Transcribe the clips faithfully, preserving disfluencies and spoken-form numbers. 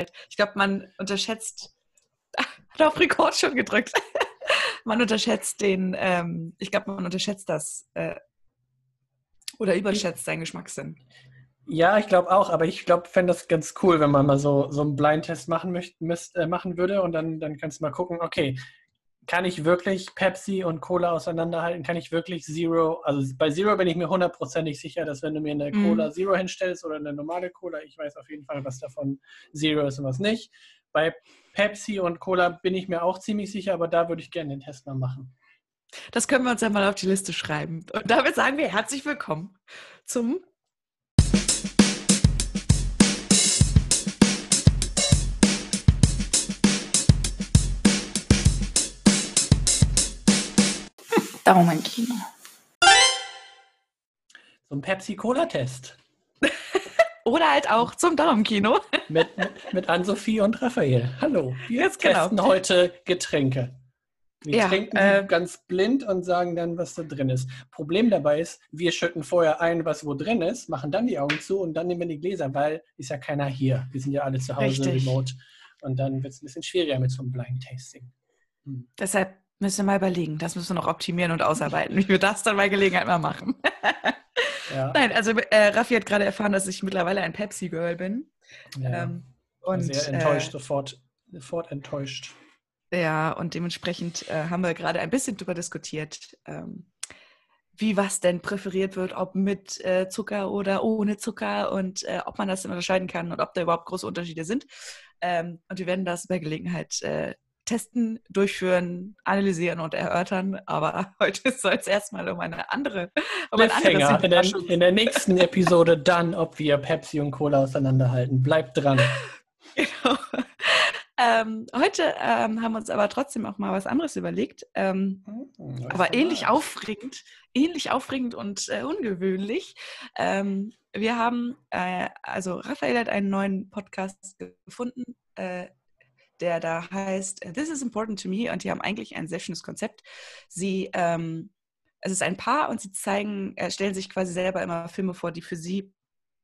Ich glaube, man unterschätzt, hat auf Rekord schon gedrückt, man unterschätzt den, ähm, ich glaube, man unterschätzt das äh, oder überschätzt seinen Geschmackssinn. Ja, ich glaube auch, aber ich glaube, fände das ganz cool, wenn man mal so, so einen Blindtest machen möchte, müsst, äh, machen würde und dann, dann kannst du mal gucken, okay, kann ich wirklich Pepsi und Cola auseinanderhalten? Kann ich wirklich Zero, also bei Zero bin ich mir hundertprozentig sicher, dass wenn du mir eine Cola Mhm. Zero hinstellst oder eine normale Cola, ich weiß auf jeden Fall, was davon Zero ist und was nicht. Bei Pepsi und Cola bin ich mir auch ziemlich sicher, aber da würde ich gerne den Test mal machen. Das können wir uns ja mal auf die Liste schreiben. Und damit sagen wir herzlich willkommen zum Daumenkino. So ein Pepsi-Cola-Test. Oder halt auch zum Daumenkino. Mit, mit, mit Ann-Sophie und Raphael. Hallo, wir Ganz genau. testen heute Getränke. Wir Ja, trinken äh, die ganz blind und sagen dann, was da drin ist. Problem dabei ist, wir schütten vorher ein, was wo drin ist, machen dann die Augen zu und dann nehmen wir die Gläser, weil ist ja keiner hier. Wir sind ja alle zu Hause Richtig. remote. Und dann wird es ein bisschen schwieriger mit so einem Blind Tasting. Hm. Deshalb müssen wir mal überlegen. Das müssen wir noch optimieren und ausarbeiten, wie wir das dann bei Gelegenheit mal machen. Ja. Nein, also äh, Raffi hat gerade erfahren, dass ich mittlerweile ein Pepsi-Girl bin. Ja. Ähm, War und, sehr enttäuscht, äh, sofort, sofort enttäuscht. Ja, und dementsprechend äh, haben wir gerade ein bisschen drüber diskutiert, ähm, wie was denn präferiert wird, ob mit äh, Zucker oder ohne Zucker und äh, ob man das dann unterscheiden kann und ob da überhaupt große Unterschiede sind. Ähm, und wir werden das bei Gelegenheit äh, testen, durchführen, analysieren und erörtern. Aber heute soll es erstmal um eine andere, um ein anderes Cliffhanger in der, Überraschungs- in der nächsten Episode dann, ob wir Pepsi und Cola auseinanderhalten. Bleibt dran. Genau. Ähm, heute ähm, haben wir uns aber trotzdem auch mal was anderes überlegt. Ähm, Hm, aber ähnlich Format. aufregend, ähnlich aufregend und äh, ungewöhnlich. Ähm, wir haben, äh, also Raphael hat einen neuen Podcast gefunden, äh, der da heißt This is Important to Me, und die haben eigentlich ein sehr schönes Konzept. Sie, ähm, es ist ein Paar und sie zeigen, äh, stellen sich quasi selber immer Filme vor, die für sie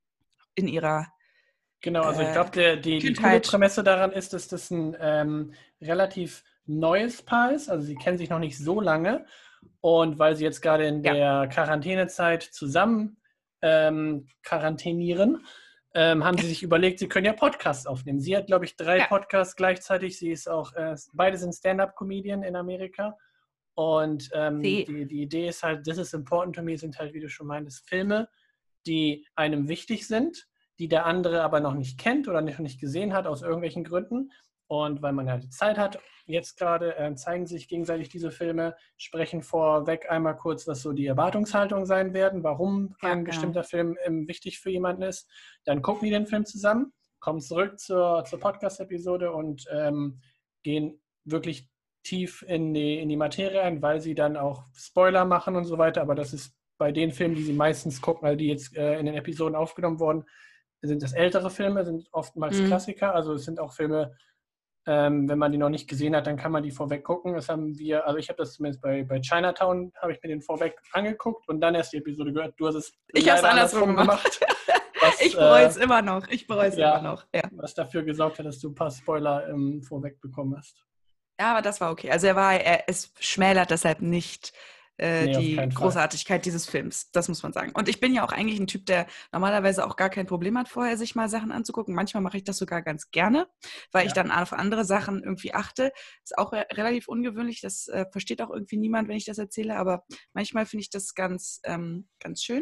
in ihrer Genau, also ich äh, glaube, die, die coole Kindheit. Prämisse daran ist, dass das ein ähm, relativ neues Paar ist. Also sie kennen sich noch nicht so lange. Und weil sie jetzt gerade in Ja. der Quarantänezeit zusammen ähm, quarantänieren, ähm, haben sie sich überlegt, sie können ja Podcasts aufnehmen. Sie hat, glaube ich, drei Ja. Podcasts gleichzeitig. Sie ist auch, äh, beide sind Stand-up-Comedian in Amerika. Und ähm, Sie. die, die Idee ist halt, This is Important to Me sind halt, wie du schon meintest, Filme, die einem wichtig sind, die der andere aber noch nicht kennt oder noch nicht gesehen hat, aus irgendwelchen Gründen. Und weil man ja die Zeit hat, jetzt gerade äh, zeigen sich gegenseitig diese Filme, sprechen vorweg einmal kurz, was so die Erwartungshaltung sein werden, warum Ja, ein genau. bestimmter Film ähm, wichtig für jemanden ist. Dann gucken die den Film zusammen, kommen zurück zur, zur Podcast-Episode und ähm, gehen wirklich tief in die, in die Materie ein, weil sie dann auch Spoiler machen und so weiter. Aber das ist bei den Filmen, die sie meistens gucken, also die jetzt äh, in den Episoden aufgenommen wurden, sind das ältere Filme, sind oftmals Mhm. Klassiker. Also es sind auch Filme, ähm, wenn man die noch nicht gesehen hat, dann kann man die vorweg gucken. Das haben wir, also ich habe das zumindest bei, bei Chinatown, habe ich mir den vorweg angeguckt und dann erst die Episode gehört. Du hast es Ich habe es leider andersrum gemacht. was, Ich bereue es äh, immer noch. Ich bereue es ja, immer noch. Ja. was dafür gesorgt hat, dass du ein paar Spoiler ähm, vorweg bekommen hast. Ja, aber das war okay. Also er war, er, es schmälert deshalb nicht äh, Nee, auf die keinen Fall. Großartigkeit dieses Films. Das muss man sagen. Und ich bin ja auch eigentlich ein Typ, der normalerweise auch gar kein Problem hat, vorher sich mal Sachen anzugucken. Manchmal mache ich das sogar ganz gerne, weil Ja. ich dann auf andere Sachen irgendwie achte. Ist auch re- relativ ungewöhnlich. Das äh, versteht auch irgendwie niemand, wenn ich das erzähle. Aber manchmal finde ich das ganz, ähm, ganz schön.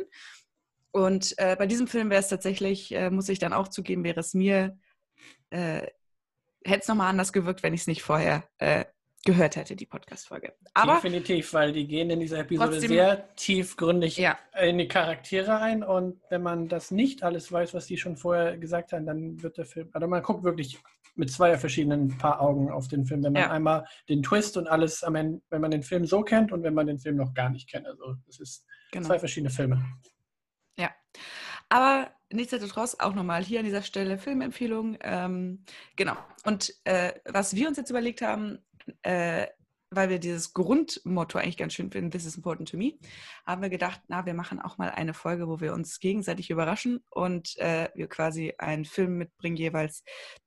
Und äh, bei diesem Film wäre es tatsächlich, äh, muss ich dann auch zugeben, wäre es mir, äh, hätte es nochmal anders gewirkt, wenn ich es nicht vorher äh, gehört hätte, die Podcast-Folge. Aber Definitiv, weil die gehen in dieser Episode trotzdem- sehr tiefgründig Ja. in die Charaktere ein und wenn man das nicht alles weiß, was die schon vorher gesagt haben, dann wird der Film, also man guckt wirklich mit zwei verschiedenen Paar Augen auf den Film, wenn man Ja. einmal den Twist und alles am Ende, wenn man den Film so kennt und wenn man den Film noch gar nicht kennt. Also das ist Genau. zwei verschiedene Filme. Ja, aber nichtsdestotrotz auch nochmal hier an dieser Stelle Filmempfehlung. Ähm, genau. Und äh, was wir uns jetzt überlegt haben, äh, weil wir dieses Grundmotto eigentlich ganz schön finden, This is important to me, haben wir gedacht, na, wir machen auch mal eine Folge, wo wir uns gegenseitig überraschen und äh, wir quasi einen Film mitbringen jeweils,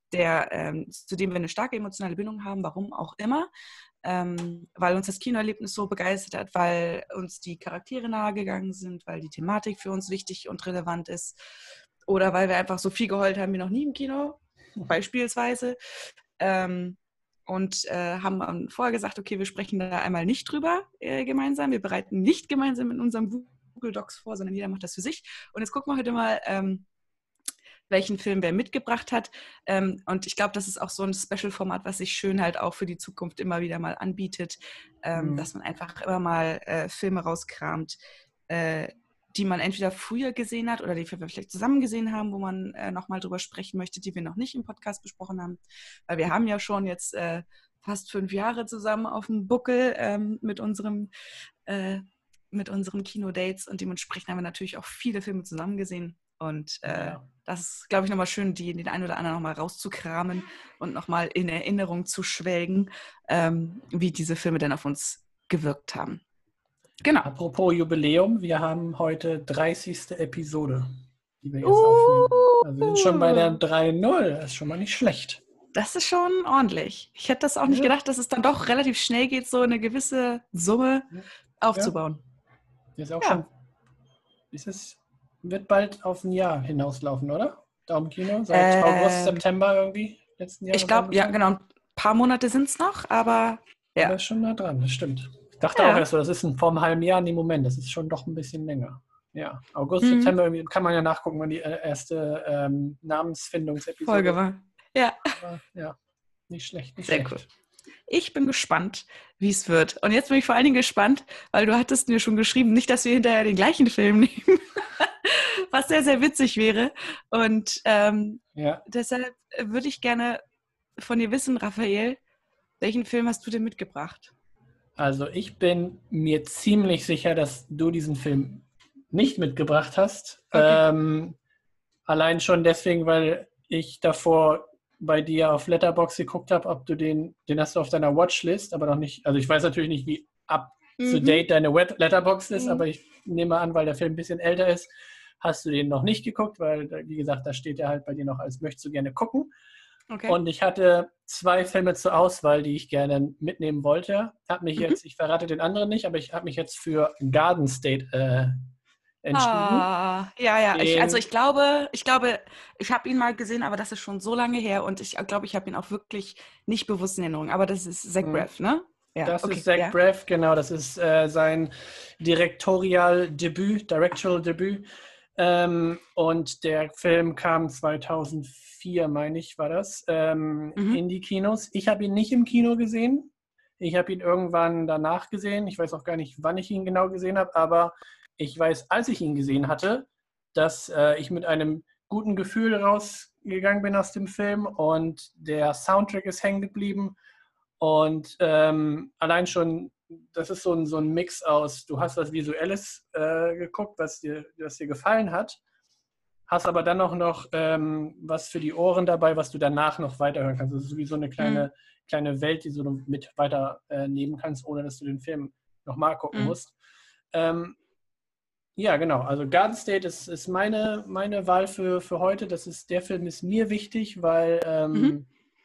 der, ähm, zu dem wir eine starke emotionale Bindung haben, warum auch immer. Ähm, weil uns das Kinoerlebnis so begeistert hat, weil uns die Charaktere nahegegangen sind, weil die Thematik für uns wichtig und relevant ist oder weil wir einfach so viel geheult haben wie noch nie im Kino, beispielsweise. Ähm, und äh, haben ähm, vorher gesagt, okay, wir sprechen da einmal nicht drüber äh, gemeinsam, wir bereiten nicht gemeinsam in unserem Google Docs vor, sondern jeder macht das für sich. Und jetzt gucken wir heute mal, ähm, welchen Film wer mitgebracht hat. Ähm, und ich glaube, das ist auch so ein Special-Format, was sich schön halt auch für die Zukunft immer wieder mal anbietet, ähm, mhm. dass man einfach immer mal äh, Filme rauskramt, äh, die man entweder früher gesehen hat oder die wir vielleicht zusammen gesehen haben, wo man äh, nochmal drüber sprechen möchte, die wir noch nicht im Podcast besprochen haben. Weil wir haben ja schon jetzt äh, fast fünf Jahre zusammen auf dem Buckel ähm, mit unserem äh, mit unseren Kinodates und dementsprechend haben wir natürlich auch viele Filme zusammen gesehen. Und äh, ja. das ist, glaube ich, nochmal schön, die, den einen oder anderen nochmal rauszukramen und nochmal in Erinnerung zu schwelgen, ähm, wie diese Filme denn auf uns gewirkt haben. Genau. Apropos Jubiläum, wir haben heute dreißigste Episode, die wir jetzt uh, aufnehmen. Also wir sind schon bei der drei null, das ist schon mal nicht schlecht. Das ist schon ordentlich. Ich hätte das auch nicht ja. gedacht, dass es dann doch relativ schnell geht, so eine gewisse Summe ja. aufzubauen. Ja. Ist auch ja. schon, ist es... Wird bald auf ein Jahr hinauslaufen, oder? Daumenkino, seit ähm, August, September irgendwie letzten Jahr. Ich glaube, ja, genau. Ein paar Monate sind es noch, aber ja. Aber ist schon nah dran, das stimmt. Ich dachte ja. auch erst so, das ist ein, vor einem halben Jahr, nee, Moment, das ist schon doch ein bisschen länger. Ja, August, mhm. September, irgendwie kann man ja nachgucken, wann die erste ähm, Namensfindungsepisode Folge war. Ja. Aber, ja, nicht schlecht, nicht Sehr schlecht. Cool. Ich bin gespannt, wie es wird. Und jetzt bin ich vor allen Dingen gespannt, weil du hattest mir schon geschrieben, nicht, dass wir hinterher den gleichen Film nehmen. Was sehr, sehr witzig wäre. Und ähm, ja. deshalb würde ich gerne von dir wissen, Raphael, welchen Film hast du denn mitgebracht? Also ich bin mir ziemlich sicher, dass du diesen Film nicht mitgebracht hast. Okay. Ähm, allein schon deswegen, weil ich davor bei dir auf Letterboxd geguckt habe, ob du den, den hast du auf deiner Watchlist, aber noch nicht, also ich weiß natürlich nicht, wie up to date mhm. deine Letterboxd ist, mhm. aber ich nehme an, weil der Film ein bisschen älter ist, hast du den noch nicht geguckt, weil, wie gesagt, da steht er halt bei dir noch als möchtest du gerne gucken. Okay. Und ich hatte zwei Filme zur Auswahl, die ich gerne mitnehmen wollte. Hab mich mhm. jetzt, ich verrate den anderen nicht, aber ich habe mich jetzt für Garden State äh, entschieden. Ah, ja, ja. Ich, also ich glaube, ich glaube, ich habe ihn mal gesehen, aber das ist schon so lange her und ich glaube, ich habe ihn auch wirklich nicht bewusst in Erinnerung. Aber das ist Zach Braff, ne? Ja, das okay, ist Zach ja. Braff, genau. Das ist äh, sein Direktorial-Debüt, Directorial-Debüt. Ähm, und der Film kam zweitausendvier, meine ich, war das, ähm, mhm. in die Kinos. Ich habe ihn nicht im Kino gesehen. Ich habe ihn irgendwann danach gesehen. Ich weiß auch gar nicht, wann ich ihn genau gesehen habe, aber ich weiß, als ich ihn gesehen hatte, dass äh, ich mit einem guten Gefühl rausgegangen bin aus dem Film und der Soundtrack ist hängen geblieben. Und ähm, allein schon, das ist so ein, so ein Mix aus, du hast was Visuelles äh, geguckt, was dir, was dir gefallen hat, hast aber dann auch noch ähm, was für die Ohren dabei, was du danach noch weiterhören kannst. Das ist wie so eine kleine, mhm. kleine Welt, die du mit weiter äh, nehmen kannst, ohne dass du den Film nochmal gucken mhm. musst. Ähm, ja, genau. Also Garden State ist, ist meine, meine Wahl für, für heute. Das ist, der Film ist mir wichtig, weil ähm, mhm.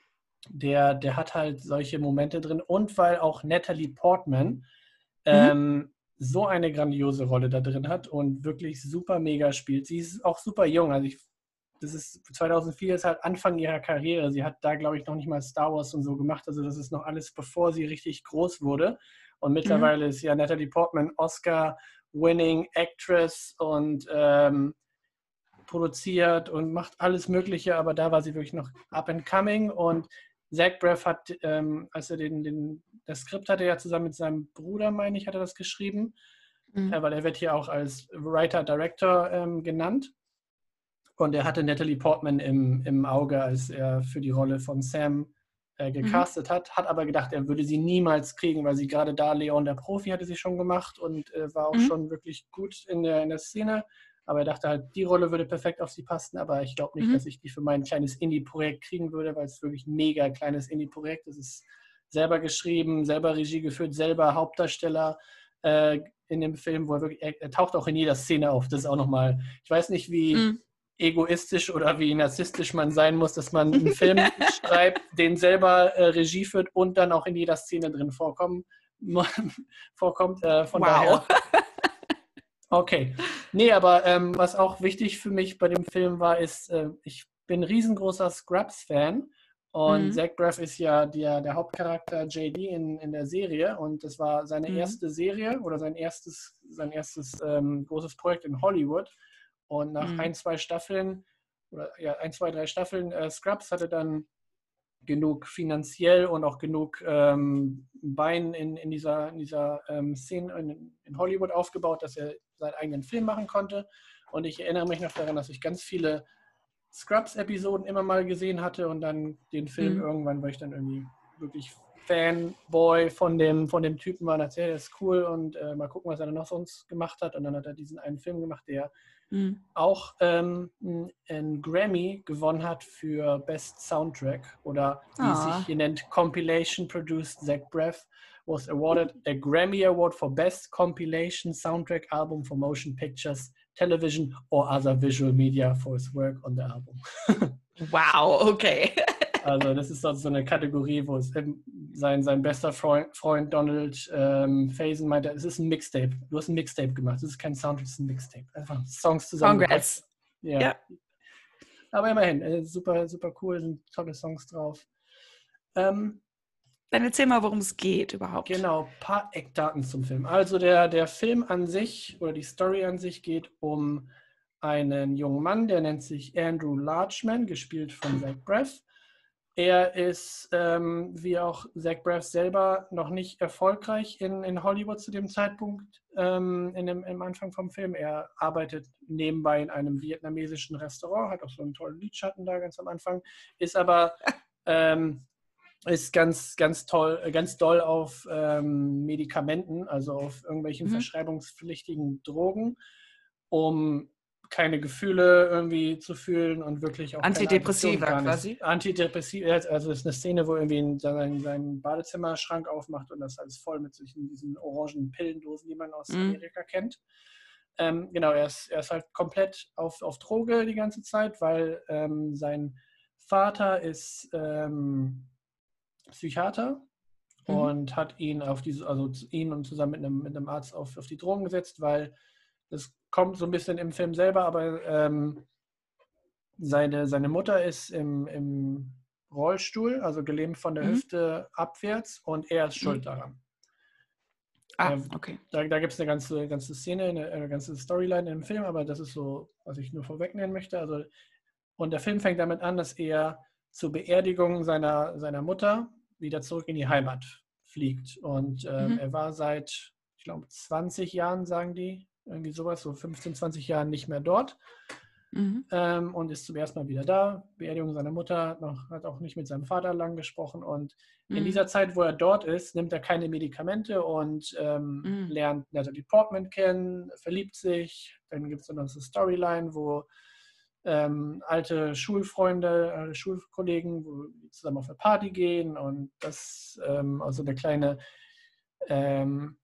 Der, der hat halt solche Momente drin und weil auch Natalie Portman ähm, mhm. so eine grandiose Rolle da drin hat und wirklich super mega spielt. Sie ist auch super jung, also ich, das ist zweitausendvier ist halt Anfang ihrer Karriere. Sie hat da, glaube ich, noch nicht mal Star Wars und so gemacht, also das ist noch alles, bevor sie richtig groß wurde. Und mittlerweile mhm. ist ja Natalie Portman Oscar-winning Actress und ähm, produziert und macht alles Mögliche, aber da war sie wirklich noch up and coming und Zach Braff hat, ähm, als er den, den, das Skript hatte ja zusammen mit seinem Bruder, meine ich, hat er das geschrieben, mhm. äh, weil er wird hier auch als Writer-Director ähm, genannt. Und er hatte Natalie Portman im, im Auge, als er für die Rolle von Sam äh, gecastet mhm. hat, hat aber gedacht, er würde sie niemals kriegen, weil sie gerade da, Leon der Profi, hatte sie schon gemacht und äh, war auch mhm. schon wirklich gut in der, in der Szene. Aber er dachte halt, die Rolle würde perfekt auf sie passen, aber ich glaube nicht, mhm. dass ich die für mein kleines Indie-Projekt kriegen würde, weil es wirklich ein mega kleines Indie-Projekt ist. Es ist selber geschrieben, selber Regie geführt, selber Hauptdarsteller äh, in dem Film, wo er wirklich, er, er taucht auch in jeder Szene auf. Das ist auch nochmal, ich weiß nicht, wie, mhm. egoistisch oder wie narzisstisch man sein muss, dass man einen Film schreibt, den selber äh, Regie führt und dann auch in jeder Szene drin vorkommen, vorkommt. Äh, von Wow. daher. Okay. Nee, aber ähm, was auch wichtig für mich bei dem Film war, ist, äh, ich bin ein riesengroßer Scrubs-Fan und Mhm. Zach Braff ist ja der, der Hauptcharakter J D in, in der Serie und das war seine Mhm. erste Serie oder sein erstes, sein erstes ähm, großes Projekt in Hollywood. Und nach Mhm. ein, zwei Staffeln, oder ja, ein, zwei, drei Staffeln äh, Scrubs hatte dann genug finanziell und auch genug ähm, Bein in, in dieser, in dieser ähm, Szene in, in Hollywood aufgebaut, dass er seinen eigenen Film machen konnte. Und ich erinnere mich noch daran, dass ich ganz viele Scrubs-Episoden immer mal gesehen hatte und dann den Film Mhm. irgendwann, weil ich dann irgendwie wirklich Fanboy von dem, von dem Typen war und erzählt, der ist cool und äh, mal gucken, was er dann noch sonst gemacht hat. Und dann hat er diesen einen Film gemacht, der Mhm. auch ähm, einen Grammy gewonnen hat für Best Soundtrack oder wie es sich Ah. hier nennt, Compilation Produced Zach Braff was awarded a Grammy Award for Best Compilation Soundtrack Album for Motion Pictures, Television or Other Visual Media for his work on the album. Wow, okay. Also das ist so eine Kategorie, wo es ähm, sein, sein bester Freund, Freund Donald ähm, Faison meinte, es ist ein Mixtape. Du hast ein Mixtape gemacht. Es ist kein Soundtrack, es ist ein Mixtape. Einfach Songs zusammengepackt. Congrats. Ja. Ja. Aber immerhin, äh, super, super cool, sind tolle Songs drauf. Ähm, Dann erzähl mal, worum es geht überhaupt. genau, ein paar Eckdaten zum Film. Also der, der Film an sich oder die Story an sich geht um einen jungen Mann, der nennt sich Andrew Larchman, gespielt von Zach Braff. Er ist, ähm, wie auch Zach Braff selber, noch nicht erfolgreich in, in Hollywood zu dem Zeitpunkt, ähm, in dem, im Anfang vom Film. Er arbeitet nebenbei in einem vietnamesischen Restaurant, hat auch so einen tollen Lidschatten da ganz am Anfang, ist aber ähm, ist ganz, ganz toll, ganz doll auf ähm, Medikamenten, also auf irgendwelchen Mhm. verschreibungspflichtigen Drogen, um keine Gefühle irgendwie zu fühlen und wirklich auch keine Aggression, Antidepressiva gar nicht. quasi. Antidepressiva, also es ist eine Szene, wo irgendwie seinen, seinen Badezimmerschrank aufmacht und das alles voll mit solchen, diesen orangen Pillendosen, die man aus Mhm. Amerika kennt. Ähm, genau, er ist, er ist halt komplett auf, auf Droge die ganze Zeit, weil ähm, sein Vater ist ähm, Psychiater Mhm. und hat ihn auf diese, also ihn und zusammen mit einem, mit einem Arzt auf, auf die Drogen gesetzt, weil das kommt so ein bisschen im Film selber, aber ähm, seine, seine Mutter ist im, im Rollstuhl, also gelähmt von der Mhm. Hüfte abwärts und er ist schuld Mhm. daran. Ah, Äh, okay. Da, da gibt es eine ganze, ganze Szene, eine, eine ganze Storyline im Film, aber das ist so, was ich nur vorwegnehmen möchte. Also, und der Film fängt damit an, dass er zur Beerdigung seiner, seiner Mutter wieder zurück in die Heimat fliegt. Und ähm, Mhm. er war seit, ich glaube, zwanzig Jahren, sagen die, irgendwie sowas, so fünfzehn, zwanzig Jahren nicht mehr dort. Mhm. Ähm, und ist zum ersten Mal wieder da. Beerdigung seiner Mutter, hat, noch, hat auch nicht mit seinem Vater lang gesprochen. Und in Mhm. dieser Zeit, wo er dort ist, nimmt er keine Medikamente und ähm, Mhm. lernt Natalie Portman kennen, verliebt sich. Dann gibt es dann noch so eine Storyline, wo ähm, alte Schulfreunde, alte Schulkollegen, wo die zusammen auf eine Party gehen und das, ähm, also eine kleine, ähm,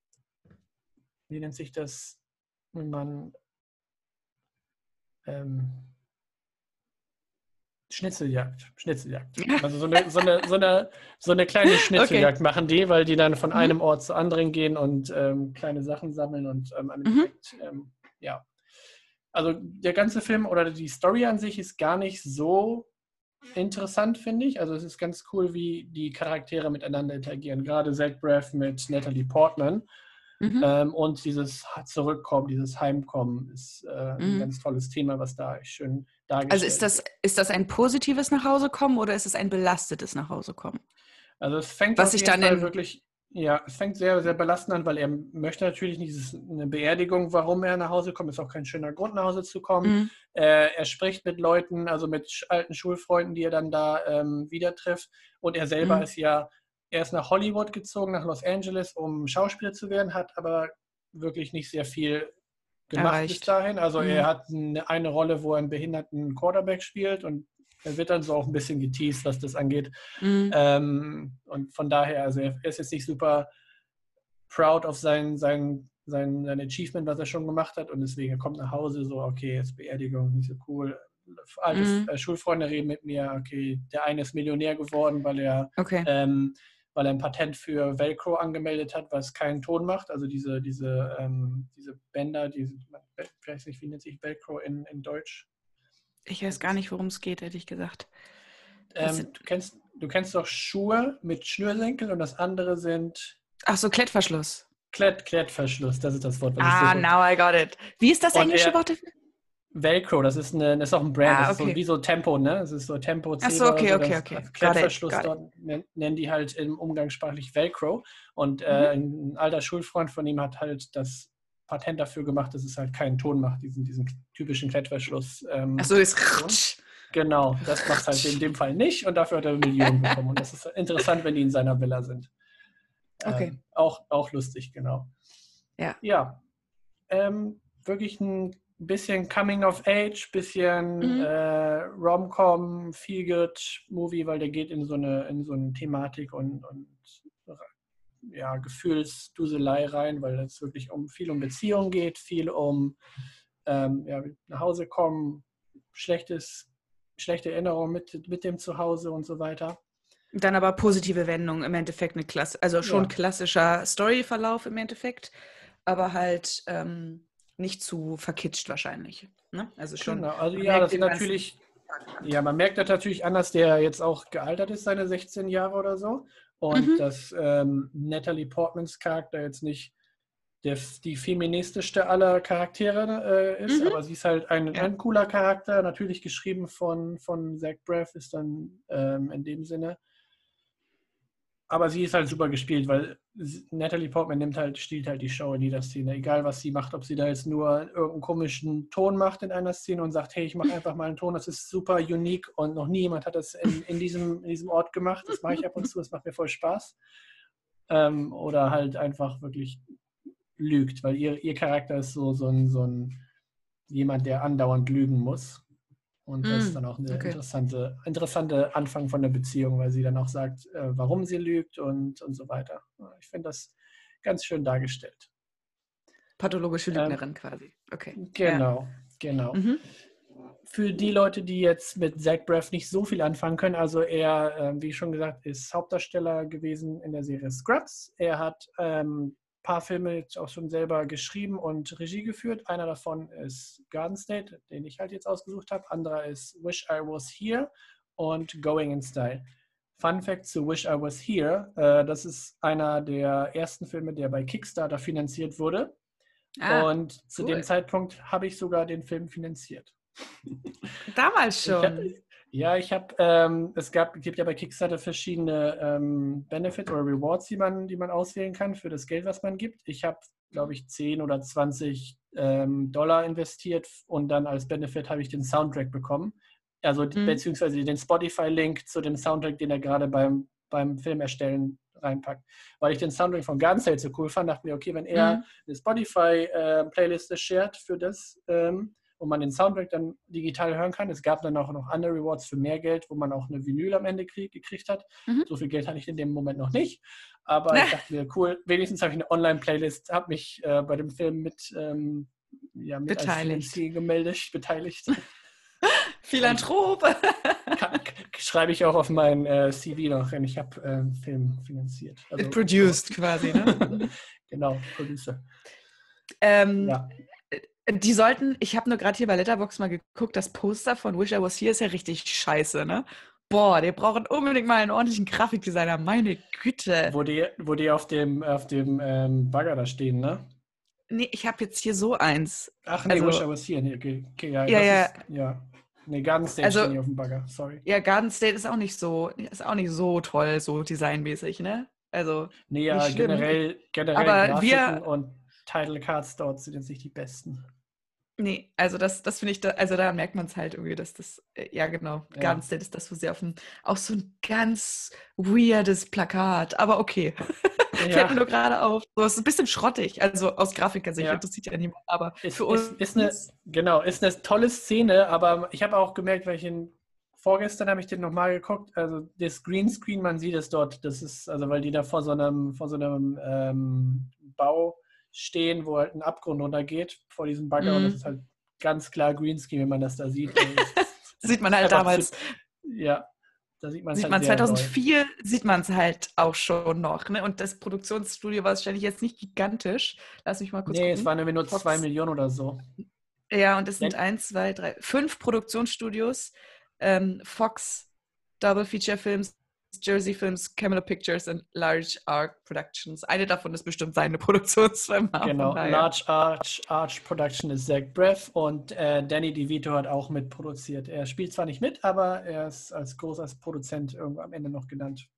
wie nennt sich das, wenn man ähm, Schnitzeljagd, Schnitzeljagd. Also so eine, so eine, so eine, so eine kleine Schnitzeljagd Okay. machen die, weil die dann von Mhm. einem Ort zu anderen gehen und ähm, kleine Sachen sammeln und ähm, im Mhm. Endeffekt, ähm, ja. Also der ganze Film oder die Story an sich ist gar nicht so interessant, finde ich. Also es ist ganz cool, wie die Charaktere miteinander interagieren. Gerade Zach Braff mit Natalie Portman. Mhm. Ähm, und dieses Zurückkommen, dieses Heimkommen ist äh, ein Mhm. ganz tolles Thema, was da schön Also dargestellt ist das, wird. ist das ein positives Nachhausekommen oder ist es ein belastetes Nachhausekommen? Also es fängt Was auf sich jeden dann Fall in. wirklich, ja, es fängt sehr, sehr belastend an, weil er möchte natürlich nicht, es ist eine Beerdigung, warum er nach Hause kommt, ist auch kein schöner Grund, nach Hause zu kommen. Mhm. Äh, er spricht mit Leuten, also mit sch- alten Schulfreunden, die er dann da ähm, wieder trifft. Und er selber Mhm. ist ja, er ist nach Hollywood gezogen, nach Los Angeles, um Schauspieler zu werden, hat aber wirklich nicht sehr viel gemacht bis Erreicht. dahin. Also Mhm. er hat eine, eine Rolle, wo er einen behinderten Quarterback spielt und er wird dann so auch ein bisschen geteased, was das angeht. Mhm. Ähm, und von daher, also er ist jetzt nicht super proud auf sein, sein sein, sein Achievement, was er schon gemacht hat und deswegen er kommt nach Hause, so, okay, jetzt Beerdigung, nicht so cool. Alte Mhm. äh, Schulfreunde reden mit mir, okay, der eine ist Millionär geworden, weil er, Okay. ähm, weil er ein Patent für Velcro angemeldet hat, was keinen Ton macht, also diese, diese, ähm, diese Bänder, diese, ich weiß nicht, wie nennt sich Velcro in, in Deutsch? Ich weiß gar nicht, worum es geht, ehrlich gesagt. Das Ähm, sind, du, kennst, du kennst doch Schuhe mit Schnürsenkel und das andere sind ach so, Klettverschluss. Klett, Klettverschluss, das ist das Wort, was ich Ah, suche. now I got it. Wie ist das Und englische er, Wort dafür? Velcro, das ist, eine, das ist auch ein Brand, Ah, das ist so okay. wie so Tempo, ne? Das ist so Tempo, Ach so, Zebra oder okay, so, okay, das okay. als Got it, Klettverschluss got it. dort nennen, nennen die halt im umgangssprachlich Velcro. Und Mhm. äh, ein alter Schulfreund von ihm hat halt das Patent dafür gemacht, dass es halt keinen Ton macht, diesen, diesen typischen Klettverschluss. Ähm, Ach so, ist Ton. Genau, das macht es halt in dem Fall nicht und dafür hat er Millionen bekommen. Und das ist interessant, wenn die in seiner Villa sind. Okay. Ähm, auch, auch lustig, genau. Ja. Ja, ähm, wirklich ein bisschen Coming of Age, bisschen Mhm. äh, Rom-Com, Feel-Good-Movie, weil der geht in so eine, in so eine Thematik und, und ja, Gefühlsduselei rein, weil es wirklich um viel um Beziehungen geht, viel um ähm, ja, nach Hause kommen, schlechtes, schlechte Erinnerungen mit, mit dem Zuhause und so weiter. Dann aber positive Wendung, im Endeffekt eine Klasse, also schon Ja. klassischer Storyverlauf im Endeffekt, aber halt ähm, nicht zu verkitscht wahrscheinlich. Ne? Also schon, Genau, also man ja, merkt das ist dem Ganzen natürlich, an. ja, man merkt das natürlich an, dass der jetzt auch gealtert ist, seine sechzehn Jahre oder so. Und Mhm. dass ähm, Natalie Portmans Charakter jetzt nicht der, die feministischste aller Charaktere äh, ist, Mhm. aber sie ist halt ein, Ja. ein cooler Charakter, natürlich geschrieben von, von Zach Braff, ist dann ähm, in dem Sinne. Aber sie ist halt super gespielt, weil Natalie Portman nimmt halt, stiehlt halt die Show in jeder Szene. Egal, was sie macht, ob sie da jetzt nur irgendeinen komischen Ton macht in einer Szene und sagt, hey, ich mache einfach mal einen Ton, das ist super unique und noch nie jemand hat das in, in, diesem, in diesem Ort gemacht. Das mache ich ab und zu, das macht mir voll Spaß. Ähm, oder halt einfach wirklich lügt, weil ihr, ihr Charakter ist so, so, ein, so ein jemand, der andauernd lügen muss. Und das ist dann auch eine Okay. interessante, interessante Anfang von der Beziehung, weil sie dann auch sagt, äh, warum sie lügt und, und so weiter. Ich finde das ganz schön dargestellt. Pathologische Ähm, Lügnerin quasi. Okay. genau, Ja. genau. Mhm. Für die Leute, die jetzt mit Zach Braff nicht so viel anfangen können, also er, äh, wie schon gesagt, ist Hauptdarsteller gewesen in der Serie Scrubs. Er hat ähm, paar Filme jetzt auch schon selber geschrieben und Regie geführt. Einer davon ist Garden State, den ich halt jetzt ausgesucht habe. Anderer ist Wish I Was Here und Going in Style. Fun Fact zu Wish I Was Here, äh, das ist einer der ersten Filme, der bei Kickstarter finanziert wurde. Ah, Und zu cool. dem Zeitpunkt habe ich sogar den Film finanziert. Damals schon. Ich, ja, ich habe, ähm, es gab, gibt ja bei Kickstarter verschiedene ähm, Benefits oder Rewards, die man, die man auswählen kann für das Geld, was man gibt. Ich habe, glaube ich, zehn oder zwanzig ähm, Dollar investiert und dann als Benefit habe ich den Soundtrack bekommen. Also Mhm. beziehungsweise den Spotify-Link zu dem Soundtrack, den er gerade beim, beim Film erstellen reinpackt. Weil ich den Soundtrack von Garden State so cool fand, dachte mir, okay, wenn er Mhm. eine Spotify-Playliste äh, shared für das, ähm, und man den Soundtrack dann digital hören kann. Es gab dann auch noch andere Rewards für mehr Geld, wo man auch eine Vinyl am Ende krieg, gekriegt hat. Mhm. So viel Geld hatte ich in dem Moment noch nicht. Aber ich dachte mir, cool, wenigstens habe ich eine Online-Playlist, habe mich äh, bei dem Film mit, ähm, ja, mit als Finanzier gemeldet, beteiligt. Philanthrop. Kann, schreibe ich auch auf mein äh, C V noch, wenn ich habe äh, einen Film finanziert. Also, Produced quasi, ne? Genau, Producer. Ähm, ja. Die sollten, ich habe nur gerade hier bei Letterboxd mal geguckt, das Poster von Wish I Was Here ist ja richtig scheiße, ne? Boah, die brauchen unbedingt mal einen ordentlichen Grafikdesigner, meine Güte. Wo die, wo die auf dem, auf dem ähm, Bagger da stehen, ne? Nee, ich habe jetzt hier so eins. Ach nee, also, Wish I Was Here. Nee, okay, okay, ja, ja, das ja. ist, ja. Nee, Garden State Also, stehen hier auf dem Bagger, sorry. Ja, Garden State ist auch nicht so, ist auch nicht so toll, so designmäßig, ne? Also, Nee, ja, nicht schlimm. generell, generell Aber Grafiken wir, und Title Cards dort sind jetzt nicht die besten. nee, also das, das finde ich, da, also da merkt man es halt irgendwie, dass das, äh, ja genau, Ja. Garden State ist das, wo sie auf dem, auch so ein ganz weirdes Plakat, aber okay. Ja. Fällt mir nur gerade auf. So, es ist ein bisschen schrottig, also aus Grafikersicht, Ja. interessiert ja niemand, aber Ist, für ist, uns. ist eine, genau, ist eine tolle Szene, aber ich habe auch gemerkt, weil ich ihn, vorgestern habe ich den nochmal geguckt, also das Greenscreen, man sieht es dort, das ist, also weil die da vor so einem, vor so einem ähm, Bau stehen, wo halt ein Abgrund runtergeht vor diesem Bagger. Mhm. Und das ist halt ganz klar Greenscreen, wenn man das da sieht. Also Sieht man halt damals. Zu, ja, da sieht man es Sieht halt man sehr zweitausendvier, doll. sieht man es halt auch schon noch. Ne? Und das Produktionsstudio war wahrscheinlich jetzt nicht gigantisch. Lass mich mal kurz Nee, gucken. es waren irgendwie nur Fox. zwei Millionen oder so. Ja, und es sind Wenn- eins, zwei, drei, fünf Produktionsstudios. Ähm, Fox, Double Feature Films, Jersey Films, Camelot Pictures und Large Arc Productions. Eine davon ist bestimmt seine Produktionsfirma. Genau, von daher. Large Arch, Arch Production ist Zach Braff und äh, Danny DeVito hat auch mitproduziert. Er spielt zwar nicht mit, aber er ist als großer Produzent irgendwo am Ende noch genannt.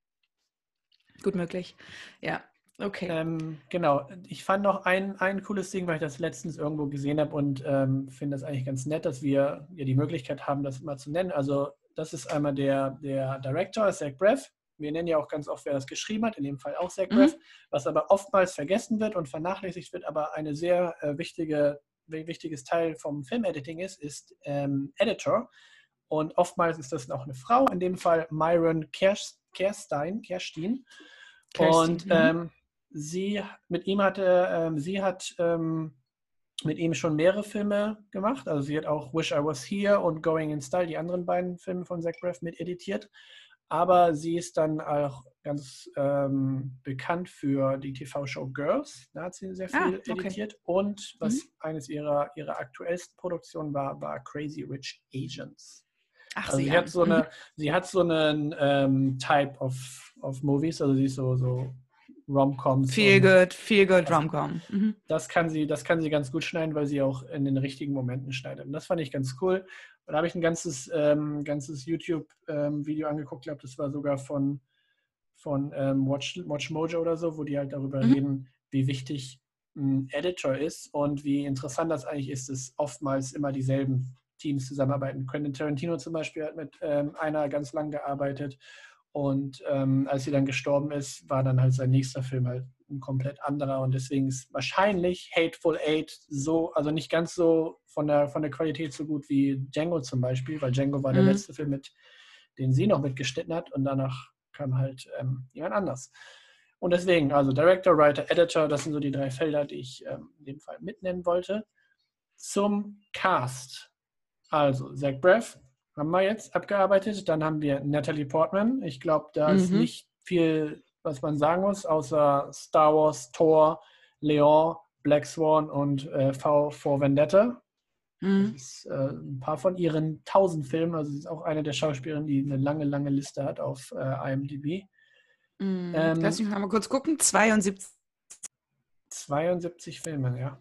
Gut möglich. Ja, okay. Ähm, genau, ich fand noch ein, ein cooles Ding, weil ich das letztens irgendwo gesehen habe und ähm, finde das eigentlich ganz nett, dass wir ja die Möglichkeit haben, das mal zu nennen. Also das ist einmal der, der Director, Zach Braff. Wir nennen ja auch ganz oft, wer das geschrieben hat, in dem Fall auch Zach Braff, mhm. was aber oftmals vergessen wird und vernachlässigt wird, aber eine sehr äh, wichtige, wichtiges Teil vom Filmediting ist, ist ähm, Editor. Und oftmals ist das auch eine Frau, in dem Fall Myron Kerstein, Kerstein. Und ähm, sie mit ihm hatte, ähm, sie hat ähm, mit ihm schon mehrere Filme gemacht. Also sie hat auch Wish I Was Here und Going in Style, die anderen beiden Filme von Zach Braff, mit editiert. Aber sie ist dann auch ganz ähm, bekannt für die T V-Show Girls. Da hat sie sehr viel ah, okay. editiert. Und was mhm. eines ihrer, ihrer aktuellsten Produktionen war, war Crazy Rich Asians. Ach, also sie, sie, ja. hat so eine, sie hat so einen ähm, Type of, of Movies, also sie ist so, so Rom-Coms. Feel good, feel good Rom-Com. Mhm. Das kann sie, das kann sie ganz gut schneiden, weil sie auch in den richtigen Momenten schneidet. Und das fand ich ganz cool. Und da habe ich ein ganzes, ähm, ganzes YouTube-Video ähm, angeguckt, ich glaube, das war sogar von, von ähm, Watch, Watch Mojo oder so, wo die halt darüber mhm. reden, wie wichtig ein Editor ist und wie interessant das eigentlich ist, dass oftmals immer dieselben Teams zusammenarbeiten. Quentin Tarantino zum Beispiel hat mit ähm, einer ganz lang gearbeitet und ähm, als sie dann gestorben ist, war dann halt sein nächster Film halt ein komplett anderer und deswegen ist wahrscheinlich Hateful Eight so, also nicht ganz so von der, von der Qualität so gut wie Django zum Beispiel, weil Django war mhm. der letzte Film, mit, den sie noch mitgeschnitten hat und danach kam halt ähm, jemand anders. Und deswegen, also Director, Writer, Editor, das sind so die drei Felder, die ich ähm, in dem Fall mitnennen wollte. Zum Cast. Also Zach Braff haben wir jetzt abgearbeitet. Dann haben wir Natalie Portman. Ich glaube, da mhm. ist nicht viel, was man sagen muss, außer Star Wars, Thor, Leon, Black Swan und äh, V for Vendetta. Mhm. Das ist äh, ein paar von ihren tausend Filmen. Also sie ist auch eine der Schauspielerinnen, die eine lange, lange Liste hat auf äh, I M D B. Mhm. Ähm, Lass mich mal kurz gucken. zweiundsiebzig. zweiundsiebzig Filme, ja.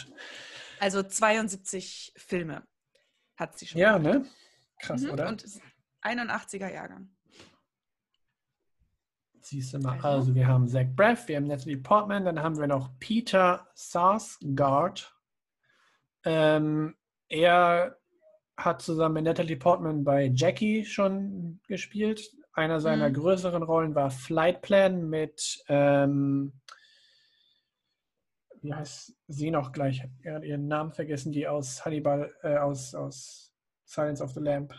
Also zweiundsiebzig Filme hat sie schon. Ja, gemacht. Ne? Krass, mhm. oder? Und einundachtziger Jahrgang. Siehst du mal, also. also wir haben Zach Braff, wir haben Natalie Portman, dann haben wir noch Peter Sarsgaard. Ähm, er hat zusammen mit Natalie Portman bei Jackie schon gespielt. Einer seiner mhm. größeren Rollen war Flight Plan mit, ähm, wie heißt sie noch gleich? Ich habe gerade ihren Namen vergessen, die aus Hannibal, äh, aus, aus Silence of the Lamb.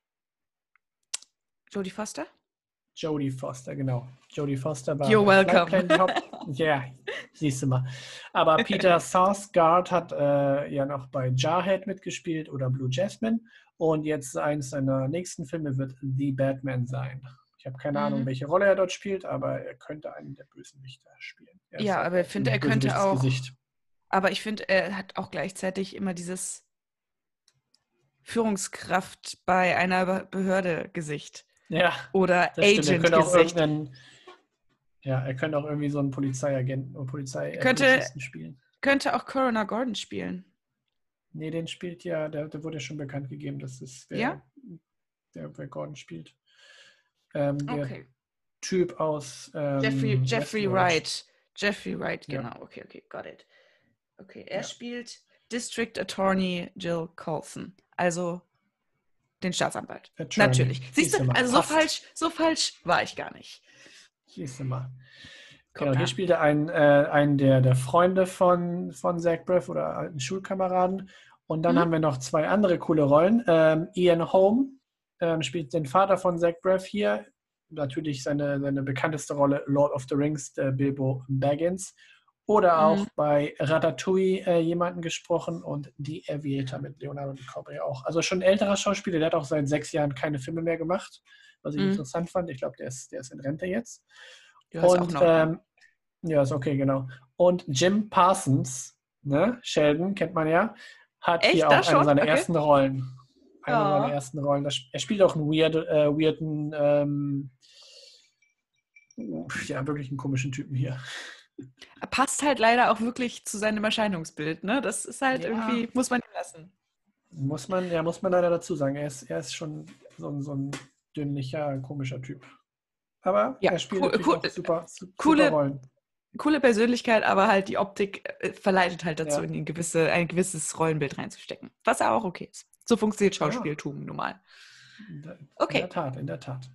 Jodie Foster? Jodie Foster, genau. Jodie Foster war You're welcome. Ja, yeah, siehst du mal. Aber Peter Sarsgaard hat äh, ja noch bei Jarhead mitgespielt oder Blue Jasmine. Und jetzt eins seiner nächsten Filme wird The Batman sein. Ich habe keine mhm. Ahnung, welche Rolle er dort spielt, aber er könnte einen der Bösewichter spielen. Er ja, aber ich finde, er könnte auch. Gesicht. Aber ich finde, er hat auch gleichzeitig immer dieses Führungskraft bei einer Behörde Gesicht. Ja. Oder Agent-Gesicht. Ja, er könnte auch irgendwie so einen Polizeiagenten oder Polizeiagenten spielen. Könnte auch Coroner Gordon spielen. Nee, den spielt ja, der, der wurde ja schon bekannt gegeben, dass es wer, ja? der, wer Gordon spielt. Ähm, der okay. Typ aus ähm, Jeffrey, Jeffrey Wright. Jeffrey Wright, genau. Ja. Okay, okay, got it. Okay, er ja. spielt District Attorney Jill Coulson. Also den Staatsanwalt. Attorney. Natürlich. Siehst du, also so falsch, so falsch war ich gar nicht. Siehst du mal. Genau, hier spielt er einen, äh, einen der, der Freunde von, von Zach Braff oder alten Schulkameraden. Und dann mhm. haben wir noch zwei andere coole Rollen. Ähm, Ian Holm ähm, spielt den Vater von Zach Braff hier. Natürlich seine, seine bekannteste Rolle, Lord of the Rings, der Bilbo Baggins. Oder auch Mhm. bei Ratatouille äh, jemanden gesprochen und Die Aviator mit Leonardo DiCaprio auch. Also schon ein älterer Schauspieler, der hat auch seit sechs Jahren keine Filme mehr gemacht, was ich Mhm. interessant fand. Ich glaube, der ist, der ist in Rente jetzt. Ja, ist auch in Und Ordnung. ähm, ja, ist okay, genau. Und Jim Parsons, ne, Sheldon kennt man ja, hat hier Echt? auch Das eine schon? seiner Okay. ersten Rollen. Eine seiner Ja. ersten Rollen. Das, er spielt auch einen weird, äh, weirden, ähm, ja, wirklich einen komischen Typen hier. Passt halt leider auch wirklich zu seinem Erscheinungsbild, ne? Das ist halt Ja, irgendwie, muss man ihm lassen. muss man, ja, muss man leider dazu sagen. Er ist, er ist schon so ein, so ein dünnlicher, komischer Typ. Aber Ja, er spielt cool, natürlich cool, auch super, su- super coole, Rollen. coole Persönlichkeit, aber halt die Optik äh, verleitet halt dazu, Ja, in ein, gewisse, ein gewisses Rollenbild reinzustecken. Was ja auch okay ist. So funktioniert ja, Schauspieltum nun mal. in der, in der Okay. Tat, in der Tat.